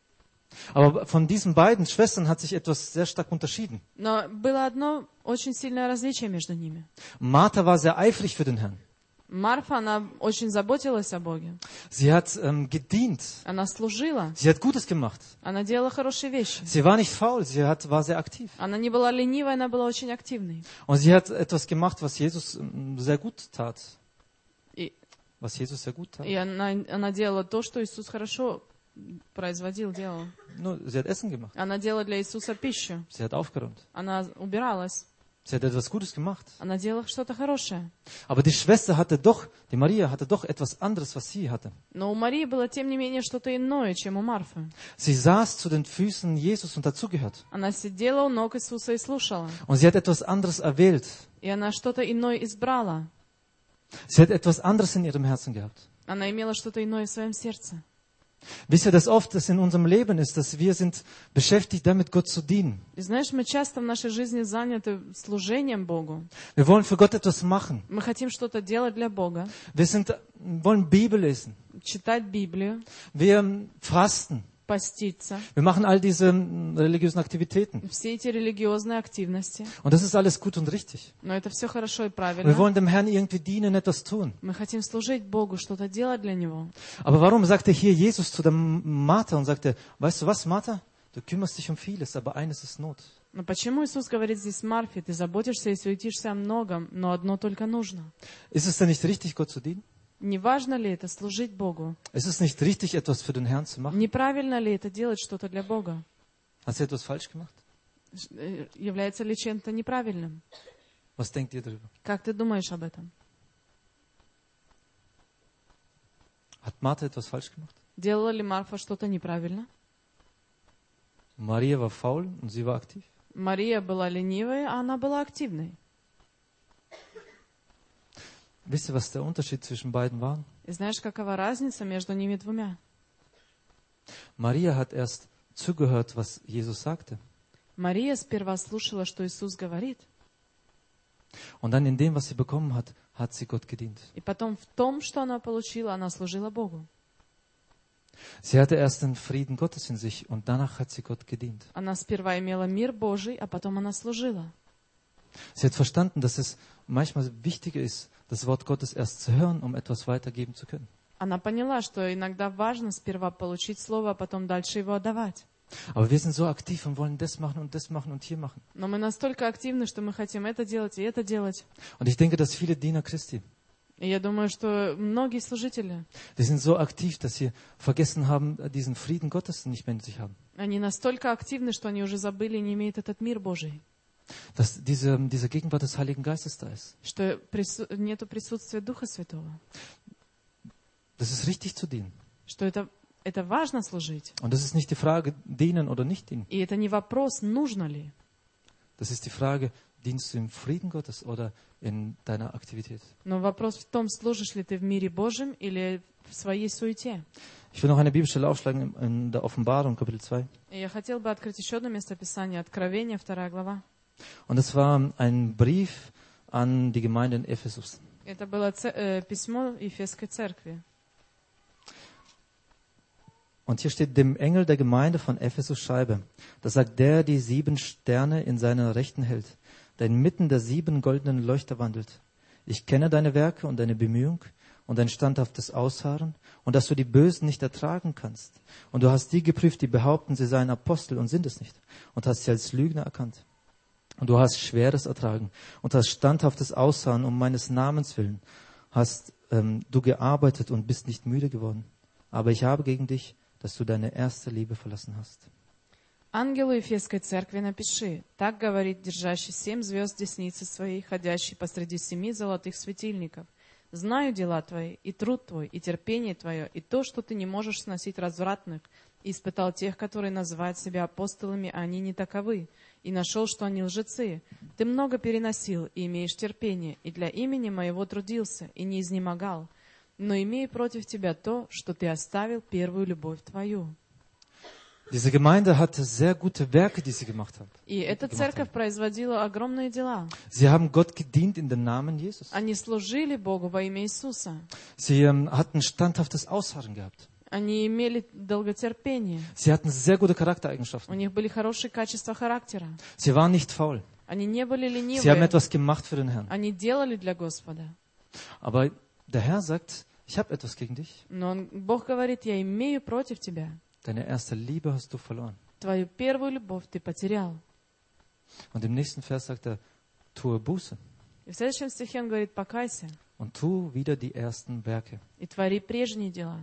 Aber von diesen beiden Schwestern hat sich etwas sehr stark unterschieden. Но было одно очень сильное различие между ними. Martha war sehr eifrig für den Herrn. Марфа, она очень заботилась о Боге. Sie hat ähm, gedient. Она служила. Sie hat Gutes gemacht. Она делала хорошие вещи. Sie war nicht faul, sie hat, war sehr aktiv. Она не была ленивой, она была очень активной. Und sie hat etwas gemacht, was Jesus ähm, sehr gut tat. И, Was Jesus sehr gut tat. и она, она делала то, что Иисус хорошо производил, делал. Nur, sie hat Essen gemacht. Она делала для Иисуса пищу. Sie hat aufgeräumt. Она убиралась. Sie hat etwas Gutes gemacht. Она делала что-то хорошее. Aber die Schwester hatte doch, die Maria hatte doch etwas anderes, was sie hatte. Но у Марии было, тем не менее, что-то иное, чем у Марфы. Sie saß zu den Füßen Jesus und dazugehört. Она сидела у ног Иисуса и слушала. Und sie hat etwas anderes erwählt. И она что-то иное избрала. Sie hat etwas anderes in ihrem Herzen gehabt. Она имела что-то иное в своем сердце. Wisst ihr, dass oft es in unserem Leben ist, dass wir sind beschäftigt damit, Gott zu dienen. И знаешь, мы часто в нашей жизни заняты служением Богу. Wir wollen für Gott etwas machen. Мы хотим что-то делать для Бога. Wir sind, wollen Bibel lesen. Читать Библию, Wir fasten. поститься. Wir machen all diese mm, religiösen Aktivitäten. Все эти религиозные активности. Und das ist alles gut und richtig. Но это все хорошо и Wir правильно. wollen dem Herrn irgendwie dienen, etwas tun. Мы хотим служить Богу, что-то делать для Него. Aber warum sagte hier Jesus zu der Martha und sagte, weißt du was, Martha? Du kümmerst dich um vieles, aber eines ist Not. Но почему Иисус говорит здесь Марфе, ты заботишься и суетишься о многом, но одно только нужно? Ist es denn nicht richtig, Gott zu dienen? Не важно ли это служить Богу? Ist es nicht richtig, etwas für den Herrn zu machen? Неправильно ли это делать что-то для Бога? Hast du etwas falsch gemacht? Э, Является ли чем-то неправильным? Was denkt ihr darüber? Как ты думаешь об этом? Hat Martha etwas falsch gemacht? Делала ли Марфа что-то неправильно? Maria war faul und sie war aktiv. Мария была ленивой, а она была активной. Wisst ihr, was der Unterschied zwischen beiden war? И знаешь, какова разница между ними двумя? Maria hat erst zugehört, was Jesus sagte. Мария сперва слушала, что Иисус говорит. Und dann in dem, was sie bekommen hat, hat sie Gott gedient. И потом в том, что она получила, она служила Богу. Sie hatte erst den Frieden Gottes in sich und danach hat sie Gott gedient. Она сперва имела мир Божий, а потом она служила. Sie hat verstanden, dass es manchmal wichtiger ist, das Wort Gottes erst zu hören, um etwas weitergeben zu können. Она поняла, что иногда важно сперва получить слово, а потом дальше его отдавать. Aber wir sind so aktiv und wollen das machen und das machen und hier machen. Но мы настолько активны, что мы хотим это делать и это делать. Und ich denke, dass viele Diener Christi, И я думаю, что многие служители, die sind so aktiv, dass sie vergessen haben, diesen Frieden Gottes nicht mehr in sich haben. они настолько активны, что они уже забыли и не имеют этот мир Божий. Dass diese, diese Gegenwart des Heiligen Geistes da ist. Что прису... нету присутствия Духа Святого. Das ist richtig zu dienen. Что это, это важно служить. Und das ist nicht die Frage, dienen oder nicht dienen. И это не вопрос, нужно ли. Das ist die Frage, dienst du im Frieden Gottes oder in deiner Aktivität? Но вопрос в том, служишь ли ты в мире Божьем или в своей суете. Ich will noch eine Bibelstelle aufschlagen in der Offenbarung, Kapitel zwei. И я хотел бы открыть еще одно местописание, Откровение, вторая глава. Und es war ein Brief an die Gemeinde in Ephesus. Это было ц... э, письмо Ефесской церкви. Und hier steht, dem Engel der Gemeinde von Ephesus schreibe. Das sagt der, die sieben Sterne in seiner Rechten hält, der inmitten der sieben goldenen Leuchter wandelt. Ich kenne deine Werke und deine Bemühung und dein standhaftes Ausharren und dass du die Bösen nicht ertragen kannst. Und du hast die geprüft, die behaupten, sie seien Apostel und sind es nicht. Und hast sie als Lügner erkannt. Und du hast Schweres ertragen und hast standhaftes Ausharren um meines Namens willen. Hast ähm, du gearbeitet und bist nicht müde geworden. Aber ich habe gegen dich, dass du deine erste Liebe verlassen hast. Ангелу Ефесской церкви напиши, так говорит держащий семь звезд десницы своей, ходящий посреди семи золотых светильников. Знаю дела твои, и труд твой, и терпение твое, и то, что ты не можешь сносить развратных, и испытал тех, которые называют себя апостолами, а они не таковы, и нашел, что они лжецы. Ты много переносил, и имеешь терпение, и для имени моего трудился, и не изнемогал. Но имею против тебя то, что ты оставил первую любовь твою. Diese Gemeinde hatte sehr gute Werke, die sie gemacht hat. И эта церковь производила огромные дела. Sie haben Gott gedient in dem Namen Jesus. Они служили Богу во имя Иисуса. Sie ähm, hatten standhaftes Ausharren gehabt. Они имели долготерпение. Sie hatten sehr gute У Charaktereigenschaften. них были хорошие качества характера. Sie waren nicht faul. Они не были Sie haben ленивы. etwas gemacht für den Herrn. Они делали для Господа. Aber der Herr sagt, ich habe etwas gegen dich. Но он, Бог говорит, я имею против тебя. Deine erste Liebe hast du verloren. Твою первую любовь ты потерял. Und im nächsten Vers sagt er, tue Buße И в следующем стихе он говорит, покайся und tu wieder die ersten Werke. и твори прежние дела.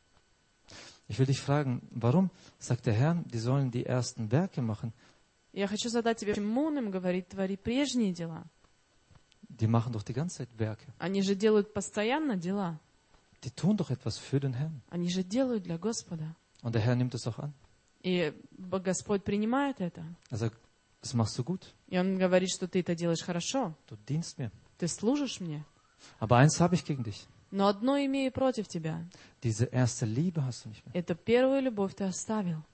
Ich will dich fragen, warum sagt der Herr, die sollen die ersten Werke machen? Я хочу задать тебе, почему он им говорит, твори прежние дела? Die machen doch die ganze Zeit Werke. Они же делают постоянно дела. Die tun doch etwas für den Herrn. Они же делают для Господа. Und der Herr nimmt es auch an. И Господь принимает это. Er sagt, das machst du gut. И Он говорит, что ты это делаешь хорошо. Du dienst mir. Ты служишь мне. Aber eins habe ich gegen dich. Но одно имею против тебя. Diese erste Liebe hast du nicht mehr. Это первую любовь ты оставил.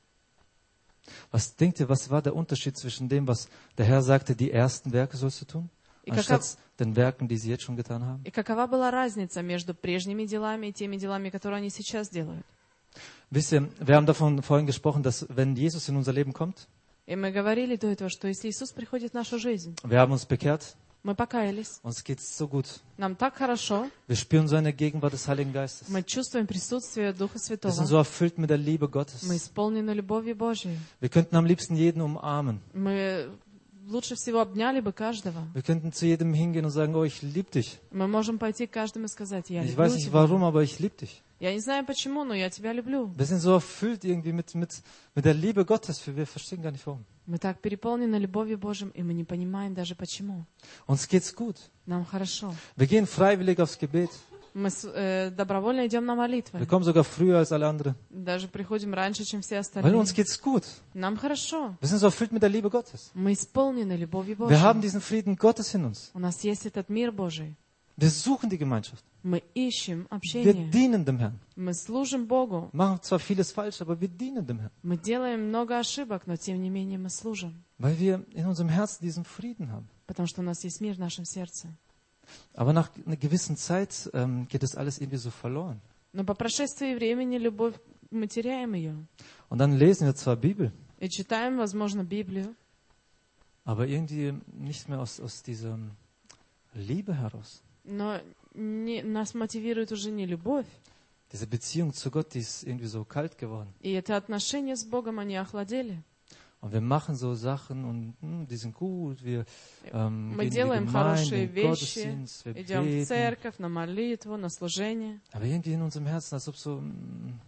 Was denkt ihr, was war der Unterschied zwischen dem, was der Herr sagte, die ersten Werke sollst du tun, И anstatt каков- den Werken, die sie jetzt schon getan haben? И какова была разница между прежними делами и теми делами, которые они сейчас делают? Wisst ihr, wir haben davon vorhin gesprochen, dass wenn Jesus in unser Leben kommt, И мы говорили до этого, что если Иисус приходит в нашу жизнь, wir haben uns bekehrt, мы покаялись, uns geht's so gut. нам так хорошо, Wir spüren so eine Gegenwart des Heiligen Geistes. мы чувствуем присутствие Духа Wir sind Святого, so erfüllt mit der Liebe мы Gottes. исполнены любовью Божьей. Wir könnten am liebsten jeden umarmen. Мы лучше всего обняли бы каждого. Wir könnten zu jedem hingehen und sagen, oh, ich liebe dich. Мы можем пойти к каждому и сказать, я Ich люблю weiß nicht тебя. warum, aber ich liebe dich. Я не знаю почему, но я тебя люблю. Wir sind so erfüllt irgendwie mit, mit, mit der Liebe Gottes. Wir verstehen gar nicht warum. Мы так переполнены любовью Божьей, и мы не понимаем даже почему. Uns geht's gut. Нам хорошо. Wir gehen freiwillig aufs Gebet. Мы с- э, добровольно идем на молитвы. Wir kommen sogar früher als alle anderen. Даже приходим раньше, чем все Weil остальные. uns geht's gut. Нам хорошо. Wir sind so erfüllt mit der Liebe Gottes. Мы исполнены любовью Wir haben Божьей. diesen Frieden Gottes in uns. У нас есть этот мир Божий. Wir suchen die Gemeinschaft. Мы ищем Wir общение. dienen dem Herrn. Мы служим Богу. Machen zwar vieles falsch, aber wir dienen dem Herrn. Мы делаем много ошибок, но тем не менее мы служим. Weil wir in unserem Herzen diesen Frieden haben. потому что у нас есть мир в нашем сердце. Aber nach einer gewissen Zeit ähm, geht das alles irgendwie so verloren. Но по прошествии времени любовь, мы теряем ее. Und dann lesen wir zwar Bibel, И читаем, возможно, Библию, aber irgendwie nicht mehr aus, aus dieser Liebe heraus. но не, нас мотивирует уже не любовь. Diese Beziehung zu Gott, die ist irgendwie so kalt geworden. И это отношения с Богом, они охладели. Und wir machen so Sachen und hm, die sind gut. Wir ähm, Мы gehen in die делаем хорошие Gemeinde, in den вещи, Gottesdienst, wir идем в beten. церковь, на молитву, на служение. Aber irgendwie in unserem Herzen, als ob so hm,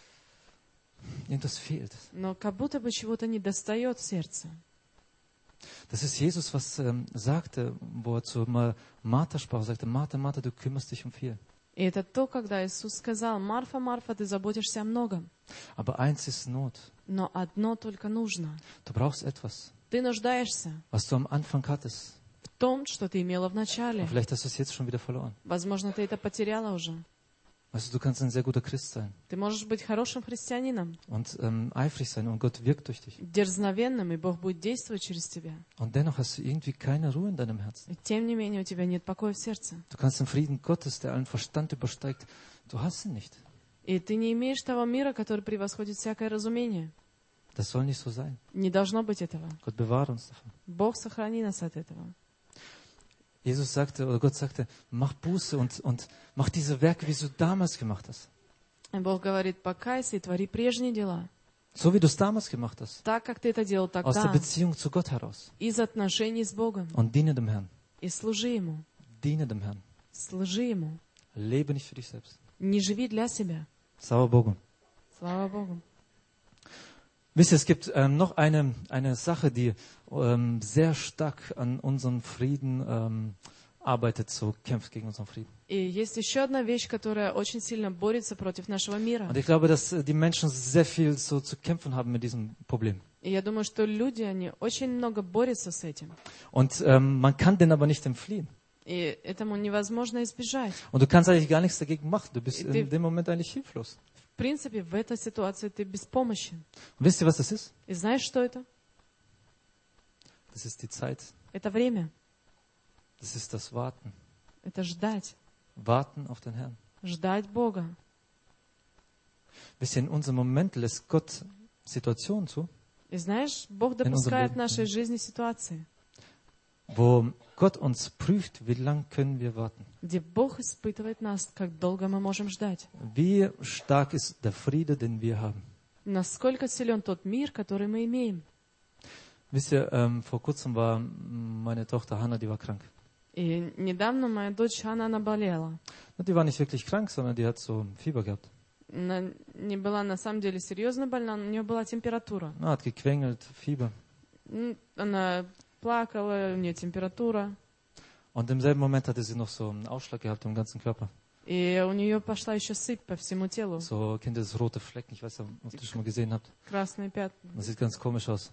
irgendwas fehlt. Но как будто бы чего-то не достает в сердце. Das ist Jesus, was ähm, sagte, wo er zu Ma- Martha sprach, sagte, Martha, Martha, du kümmerst dich um viel. И это то, когда Иисус сказал: «Марфа, Марфа, ты заботишься о многом, Aber eins ist Not. но одно только нужно. Du brauchst etwas, Ты нуждаешься was du am Anfang hattest. в том, что ты имела в Aber начале. vielleicht hast du es jetzt schon wieder verloren. Возможно, ты это потеряла уже. Weißt du, du kannst ein sehr guter Christ sein Ты можешь быть хорошим христианином, und ähm, eifrig sein und Gott wirkt durch dich. дерзновенным, и Бог будет действовать через тебя. Und dennoch hast du irgendwie keine Ruhe in deinem Herzen. И тем не менее у тебя нет покоя в сердце. Du kannst den Frieden Gottes, der allen Verstand übersteigt, du hast ihn nicht. И ты не имеешь того мира, который превосходит всякое разумение. Das soll nicht so sein. Не должно быть этого. Gott bewahre uns davon. Бог сохрани нас от этого. Jesus sagte, oder Gott sagte, mach Buße und, und mach diese Werke, wie du damals gemacht hast. И Бог говорит: покайся и твори прежние дела, So wie du es damals gemacht hast. так, как ты это делал Aus der тогда, Beziehung zu Gott heraus. из отношений с Богом. Und diene dem Herrn. И служи Ему. Diene dem Herrn. Служи Ему. Lebe nicht für dich selbst. Не живи для себя. Слава Богу. Слава Богу. Wisst ihr, es gibt ähm, noch eine, eine Sache, die ähm, sehr stark an unserem Frieden ähm, arbeitet, so kämpft gegen unseren Frieden. И есть еще одна вещь, которая очень сильно борется против нашего мира. Und ich glaube, dass äh, die Menschen sehr viel so zu kämpfen haben mit diesem Problem. И я думаю, что люди, они очень много борются с этим. Und ähm, man kann den aber nicht entfliehen. И этому невозможно избежать. Und du kannst eigentlich gar nichts dagegen machen. Du bist Die- in dem Moment eigentlich hilflos. В принципе, в этой ситуации ты беспомощен. Und wisst ihr, was das ist? И знаешь, что это? Das ist die Zeit. Это время. Das ist das Warten. Это ждать. Warten auf den Herrn. Ждать Бога. Wisst ihr, in unserem Moment lässt Gott Situationen zu, И знаешь, Бог unserem допускает в Leben. нашей жизни ситуации, wo Gott uns prüft, wie lang können wir warten. где Бог испытывает нас, как долго мы можем ждать. Wie stark ist der Friede, den wir haben. Насколько силен тот мир, который мы имеем. Wisst ihr, ähm, vor kurzem war meine Tochter Hannah, die war krank. И недавно моя дочь Анна, она болела. Die war nicht wirklich krank, sondern die hat so Fieber gehabt. Она не была на самом деле серьезно больна, но у нее была температура. Na, hat gequengelt, Fieber. М, Она плакала, у нее температура. Und im selben Moment hatte sie noch so einen Ausschlag gehabt im ganzen Körper. И у нее пошла еще сыпь по всему телу. So, kennt ihr das rote Flecken? Ich weiß nicht, ob ihr das schon mal gesehen habt. Красные пятна. Das sieht ganz komisch aus.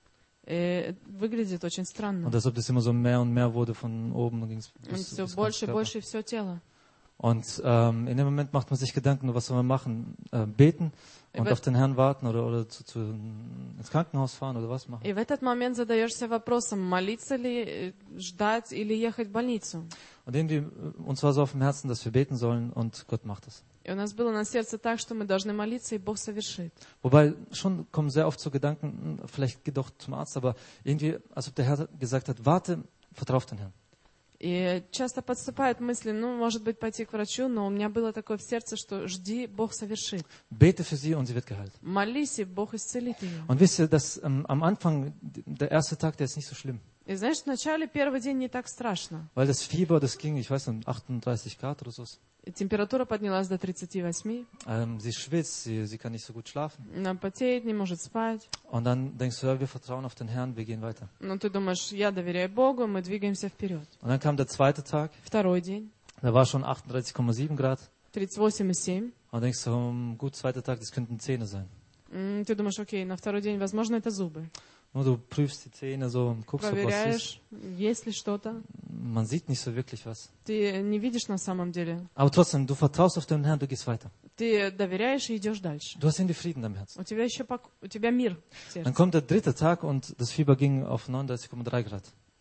И выглядит очень странно. Und als ob das immer so mehr und mehr wurde von oben. Dann ging's Und bis, все bis больше и ganz больше все тело. Und ähm, in dem Moment macht man sich Gedanken, was soll man machen? Äh, beten und Aber- auf den Herrn warten oder, oder zu, zu, ins Krankenhaus fahren oder was machen? И в этот момент задаешься вопросом, молиться ли, э, ждать или ехать в больницу. Und irgendwie, äh, uns war so auf dem Herzen, dass wir beten sollen und Gott macht es. И у нас было на сердце так, что мы должны молиться, и Бог совершит. Wobei schon kommen sehr oft so Gedanken, hm, vielleicht geh doch zum Arzt, aber irgendwie, als ob der Herr gesagt hat, warte, vertrau auf den Herrn. И часто подступают мысли, ну, может быть, пойти к врачу, но у меня было такое в сердце, что жди, Бог совершит. Bete für sie und sie wird geheilt. Молись, и Бог исцелит ее. Und wisst ihr, dass ähm, am Anfang, der erste Tag, der ist nicht so schlimm. И знаешь, вначале первый день не так страшно. Weil das Fieber, das ging, ich weiß nicht, achtunddreißig Grad oder so. И температура поднялась до тридцати восьми. Ähm, sie schwitzt, sie, sie kann nicht so gut schlafen. Она потеет, не может спать. Und dann denkst du, ja, wir vertrauen auf den Herrn, wir gehen weiter. Но ты думаешь, я доверяю Богу, мы двигаемся вперед. Und dann kam der zweite Tag, Второй день, da war schon achtunddreißig Komma sieben Grad. тридцать восемь и семь. Und denkst du, um, gut, zweiter Tag, das könnten Zähne sein. М, Ты думаешь, окей, на второй день, возможно, это зубы. Nur du prüfst die Zähne so, guckst, ob was ist. Проверяешь, есть ли что-то. Man sieht nicht so wirklich was. Ты не видишь на самом деле. Aber trotzdem, du vertraust auf den Herrn, du gehst weiter. Ты доверяешь и идешь дальше. Du hast irgendwie Frieden im Herzen. У тебя еще пок- у тебя мир в Dann сердце. kommt der dritte Tag und das Fieber ging auf neununddreißig Komma drei Grad.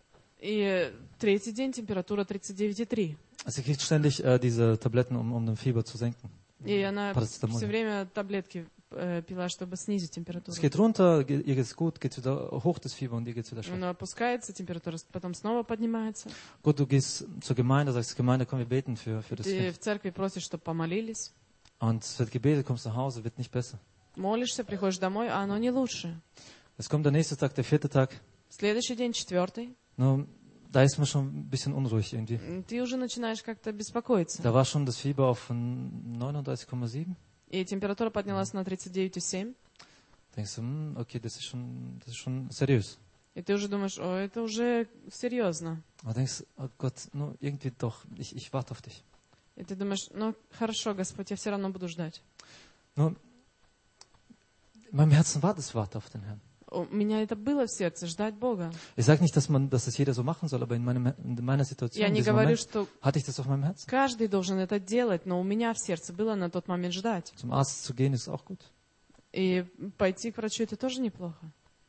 И третий день температура тридцать девять и три. Also sie kriegt ständig äh, diese Tabletten, um, um den Fieber zu senken. И она Парацетамоль. все время таблетки э, пила, чтобы снизить температуру. Es geht runter, ge- ihr geht's gut, geht wieder hoch das Fieber und ihr geht's wieder schlecht. Она опускается, температура потом снова поднимается. Gut, du gehst zur Gemeinde, sagst Gemeinde, komm, wir beten für, für das Ты Kind. в церкви просишь, чтобы помолились. Und es wird gebetet, kommst nach Hause, wird nicht besser. Молишься, приходишь домой, а оно не лучше. Es kommt der nächste Tag, der vierte Tag. Следующий день, четвертый, Nur, da ist man schon ein bisschen unruhig irgendwie. ты уже начинаешь как-то беспокоиться. Da war schon das Fieber auf neununddreißig Komma sieben. И температура поднялась на тридцать девять и семь. Denkst du, hm, okay, das ist schon, das ist schon seriös. И ты уже думаешь, о, это уже серьезно. Aber denkst, oh Gott, nur irgendwie doch, ich, ich warte auf dich. И ты думаешь, ну хорошо, Господь, я все равно буду ждать. Nur, in meinem Herzen war das Warte auf den Herrn. У меня это было в сердце, ждать Бога. Ich sage nicht, dass man, dass das jeder so machen soll, aber in, meinem, in meiner Situation, Я in не diesem говорю, Moment, что hatte ich das auf meinem Herzen. каждый должен это делать, но у меня в сердце было на тот момент ждать. Zum Arzt zu gehen ist auch gut. И пойти к врачу это тоже неплохо.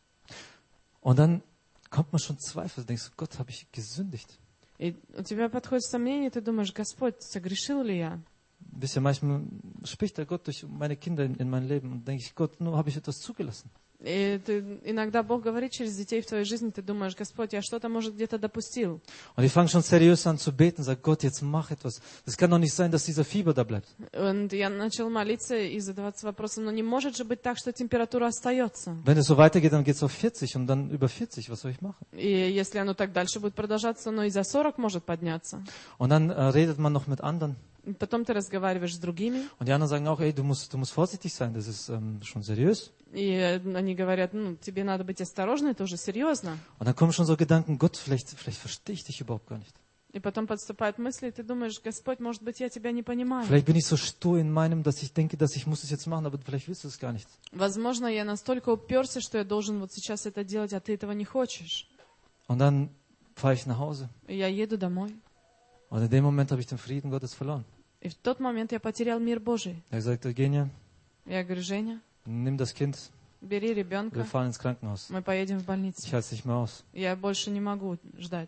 Und dann kommt man schon Zweifel, du denkst, Gott, habe ich gesündigt? И у тебя подходит сомнение, ты думаешь, Господь, согрешил ли я? Wisst ihr, manchmal spricht der Gott durch meine Kinder in, in mein Leben und denke ich, Gott, nur habe ich etwas zugelassen. И ты, иногда Бог говорит через детей в твоей жизни, ты думаешь, Господь, я что-то, может, где-то допустил. Und ich fange schon seriös an zu beten, sage, Gott, jetzt mach etwas. Das kann doch nicht sein, dass dieser Fieber da bleibt. Und я начал молиться и задаваться вопросом, но не может же быть так, что температура остается. Wenn es so weitergeht, dann geht es auf vierzig und dann über vierzig. Was soll ich machen? И если оно так дальше будет продолжаться, оно и за сорок может подняться. Und dann äh, redet man noch mit anderen. И потом ты разговариваешь с другими, Und die anderen sagen auch, ey, du musst, du musst vorsichtig sein, das ist ähm, schon seriös. и они говорят, ну, тебе надо быть осторожной, это уже серьезно. Und dann kommen schon so Gedanken, Gott, vielleicht, vielleicht verstehe ich dich überhaupt gar nicht. И потом подступают мысли, и ты думаешь, Господь, может быть, я тебя не понимаю. Vielleicht bin ich so stur in meinem, dass ich denke, dass ich muss es jetzt machen, aber vielleicht willst du es gar nicht. Возможно, я настолько уперся, что я должен вот сейчас это делать, а ты этого не хочешь. Und dann fahre ich nach Hause. И я еду домой. Und in dem Moment habe ich den Frieden Gottes verloren. И в тот момент я потерял мир Божий. Er sagt, Eugenia, Я говорю, Женя, nimm das Kind, бери wir ребенка, fahren ins Krankenhaus. мы поедем в Ich больницу. halte es nicht mehr aus. Я больше не могу ждать.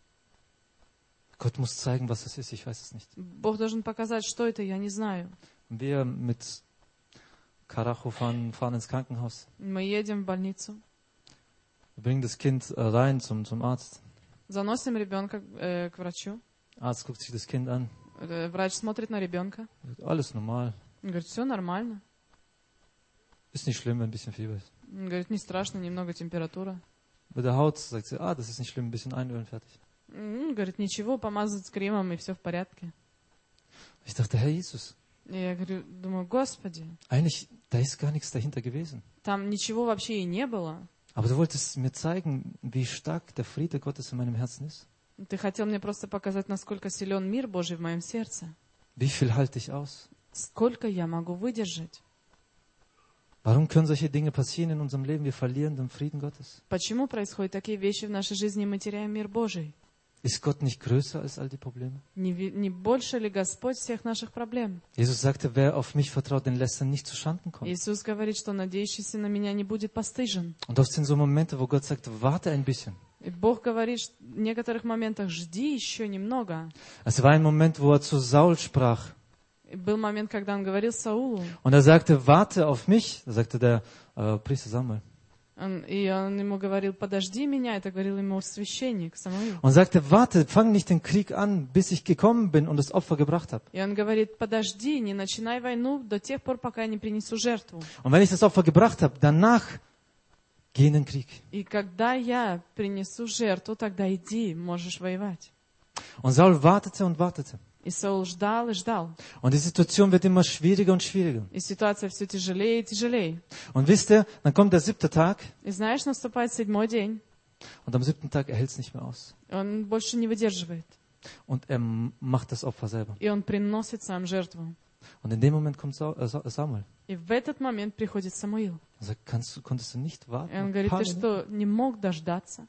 Gott muss zeigen, was das ist, ich weiß es nicht. Бог должен показать, что это, я не знаю. Und wir mit Karacho fahren, fahren ins Krankenhaus. Мы едем в больницу, Wir bringen das Kind äh, rein zum, zum Arzt. заносим ребенка э, к врачу. Arzt guckt sich das Kind an. Э, Врач смотрит на ребенка. Sagt, alles normal. Он говорит, все нормально. Ist nicht schlimm, wenn ein bisschen Fieber ist. Он говорит, не страшно, немного температура. Bei der Haut sagt sie, ah, das ist nicht schlimm, ein bisschen einölen, fertig. Он говорит, ничего, помазать кремом, и все в порядке. Ich dachte, Herr Jesus, И я говорю, думаю, Господи, eigentlich, da ist gar nichts dahinter gewesen. там ничего вообще и не было. Aber du wolltest mir zeigen, wie stark der Friede Gottes in meinem Herzen ist. Ты хотел мне просто показать, насколько силен мир Божий в моем сердце. Wie viel halte ich aus? Сколько я могу выдержать? Warum können solche Dinge passieren in unserem Leben? Wir verlieren den Frieden Gottes. Почему происходят такие вещи в нашей жизни, и мы теряем мир Божий? Ist Gott nicht größer als all die Probleme? Не, ви- не больше ли Господь всех наших проблем? Jesus sagte, wer auf mich vertraut, den lässt er nicht zu Schanden kommen. Иисус говорит, что надеющийся на меня не будет постыжен. Und oft sind so Momente, wo Gott sagt, warte ein bisschen. И Бог говорит, что в некоторых моментах жди еще немного. Es war ein Moment, wo er zu Saul sprach. И был момент, когда он говорил Саулу, Und er sagte, warte auf mich. Da sagte der äh, Priester Samuel. он- и он ему говорил, подожди меня, это говорил ему священник Самуил. Und sagte, warte, fang nicht den Krieg an, bis ich gekommen bin und das Opfer gebracht habe. И он говорит, подожди, не начинай войну до тех пор, пока я не принесу жертву. Und wenn ich das Opfer gebracht habe, danach geh in den Krieg. И когда я принесу жертву, тогда иди, можешь воевать. Und Saul wartete und wartete. И Саул ждал и ждал. Und die Situation wird immer schwieriger und schwieriger. И ситуация все тяжелее и тяжелее. Und wisst ihr, dann kommt der siebte Tag И знаешь, наступает седьмой день, und am siebten Tag er hält es nicht mehr aus. и он больше не выдерживает. Und er macht das Opfer selber. И он приносит сам жертву. Und in dem Moment kommt Sa- äh, Sa- Samuel. И в этот момент приходит Самуил. Er sagt, kannst du, konntest du nicht warten? И он Ein говорит, paar ты Minuten? что, не мог дождаться?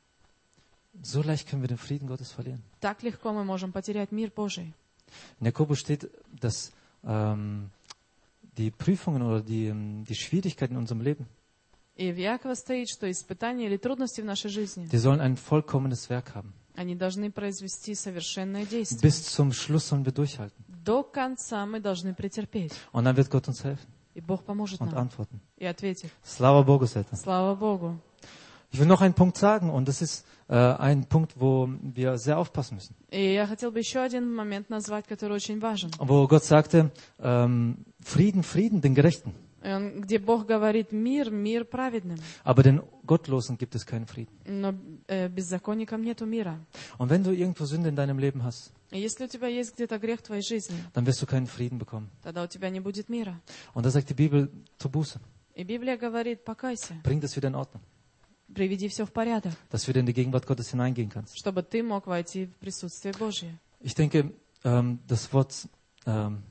So leicht können wir den Frieden Gottes verlieren. Так легко мы можем потерять мир Божий. In Jakobus steht, dass ähm, die Prüfungen oder die, ähm, die Schwierigkeiten in unserem Leben, И И в Иакова стоит, что испытания или трудности в нашей жизни, die sollen ein vollkommenes Werk haben. они должны произвести совершенное действие. Bis zum Schluss sollen wir durchhalten. До конца мы должны претерпеть. Und dann wird Gott uns helfen И Бог поможет und нам antworten. и ответит. Slava Bogu за это. Слава Богу. Ich will noch einen Punkt sagen, und das ist äh, ein Punkt, wo wir sehr aufpassen müssen. И я хотел бы еще один момент назвать, который очень важен. Wo Gott sagte, ähm, Frieden, Frieden den Gerechten. И он- где Бог говорит мир, мир праведным. Aber den Gottlosen gibt es keinen Frieden. Но э, беззаконникам нету мира. Und wenn du irgendwo Sünde in deinem Leben hast, И если у тебя есть где-то грех в твоей жизни, dann wirst du keinen Frieden bekommen. тогда у тебя не будет мира. Und da sagt die Bibel, tu Buße, И Библия говорит, покайся, bring das wieder in Ordnung, приведи все в порядок, dass du wieder in die Gegenwart Gottes hineingehen kannst. чтобы ты мог войти в присутствие Божье. Ich denke, ähm, das Wort ähm,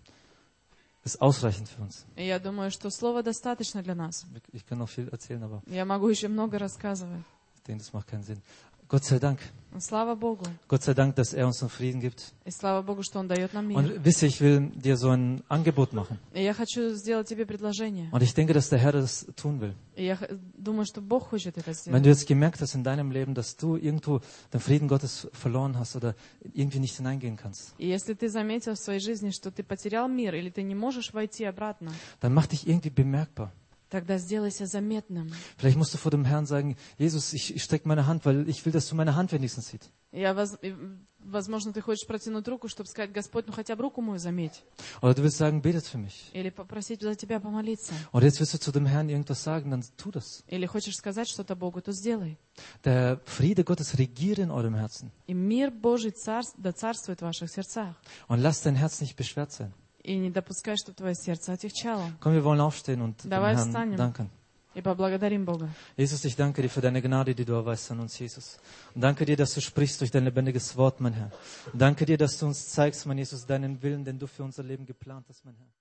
ist ausreichend für uns. И я думаю, что слова достаточно для нас. Ich kann noch viel erzählen, aber Я могу еще много рассказывать. ich denke, das macht keinen Sinn. Gott sei Dank. Слава Богу. Gott sei Dank, dass er uns den Frieden gibt. И слава Богу, что Он дает нам мир. Und wisse, ich will dir so ein Angebot machen. И я хочу сделать тебе предложение. Und ich denke, dass der Herr das tun will. И я х- думаю, что Бог хочет это Wenn сделать. du jetzt gemerkt hast in deinem Leben, dass du irgendwo den Frieden Gottes verloren hast oder irgendwie nicht hineingehen kannst, И если ты заметил в своей жизни, что ты потерял мир, или ты не можешь войти обратно, dann mach dich irgendwie bemerkbar. тогда сделайся заметным. Vielleicht musst du vor dem Herrn sagen, Jesus, ich, ich strecke meine Hand, weil ich will, dass du meine Hand wenigstens siehst. Я воз- и, Возможно, ты хочешь протянуть руку, чтобы сказать, Господь, ну хотя бы руку мою заметь. Oder du willst sagen, betet für mich. Или попросить за тебя помолиться. Oder jetzt willst du zu dem Herrn irgendwas sagen, dann tu das. Или хочешь сказать что-то Богу, то сделай. Der Friede Gottes regiere in eurem Herzen. И мир Божий царств, да царствует в ваших сердцах. Und lass dein Herz nicht beschwert sein. И не допускай, чтобы твое сердце отягчало. Komm, wir wollen aufstehen und dem Давай Herrn встанем. danken. И поблагодарим Бога. Jesus, ich danke dir für deine Gnade, die du erweist an uns, Jesus. Und danke dir, dass du sprichst durch dein lebendiges Wort, mein Herr. Und danke dir, dass du uns zeigst, mein Jesus, deinen Willen, den du für unser Leben geplant hast, mein Herr.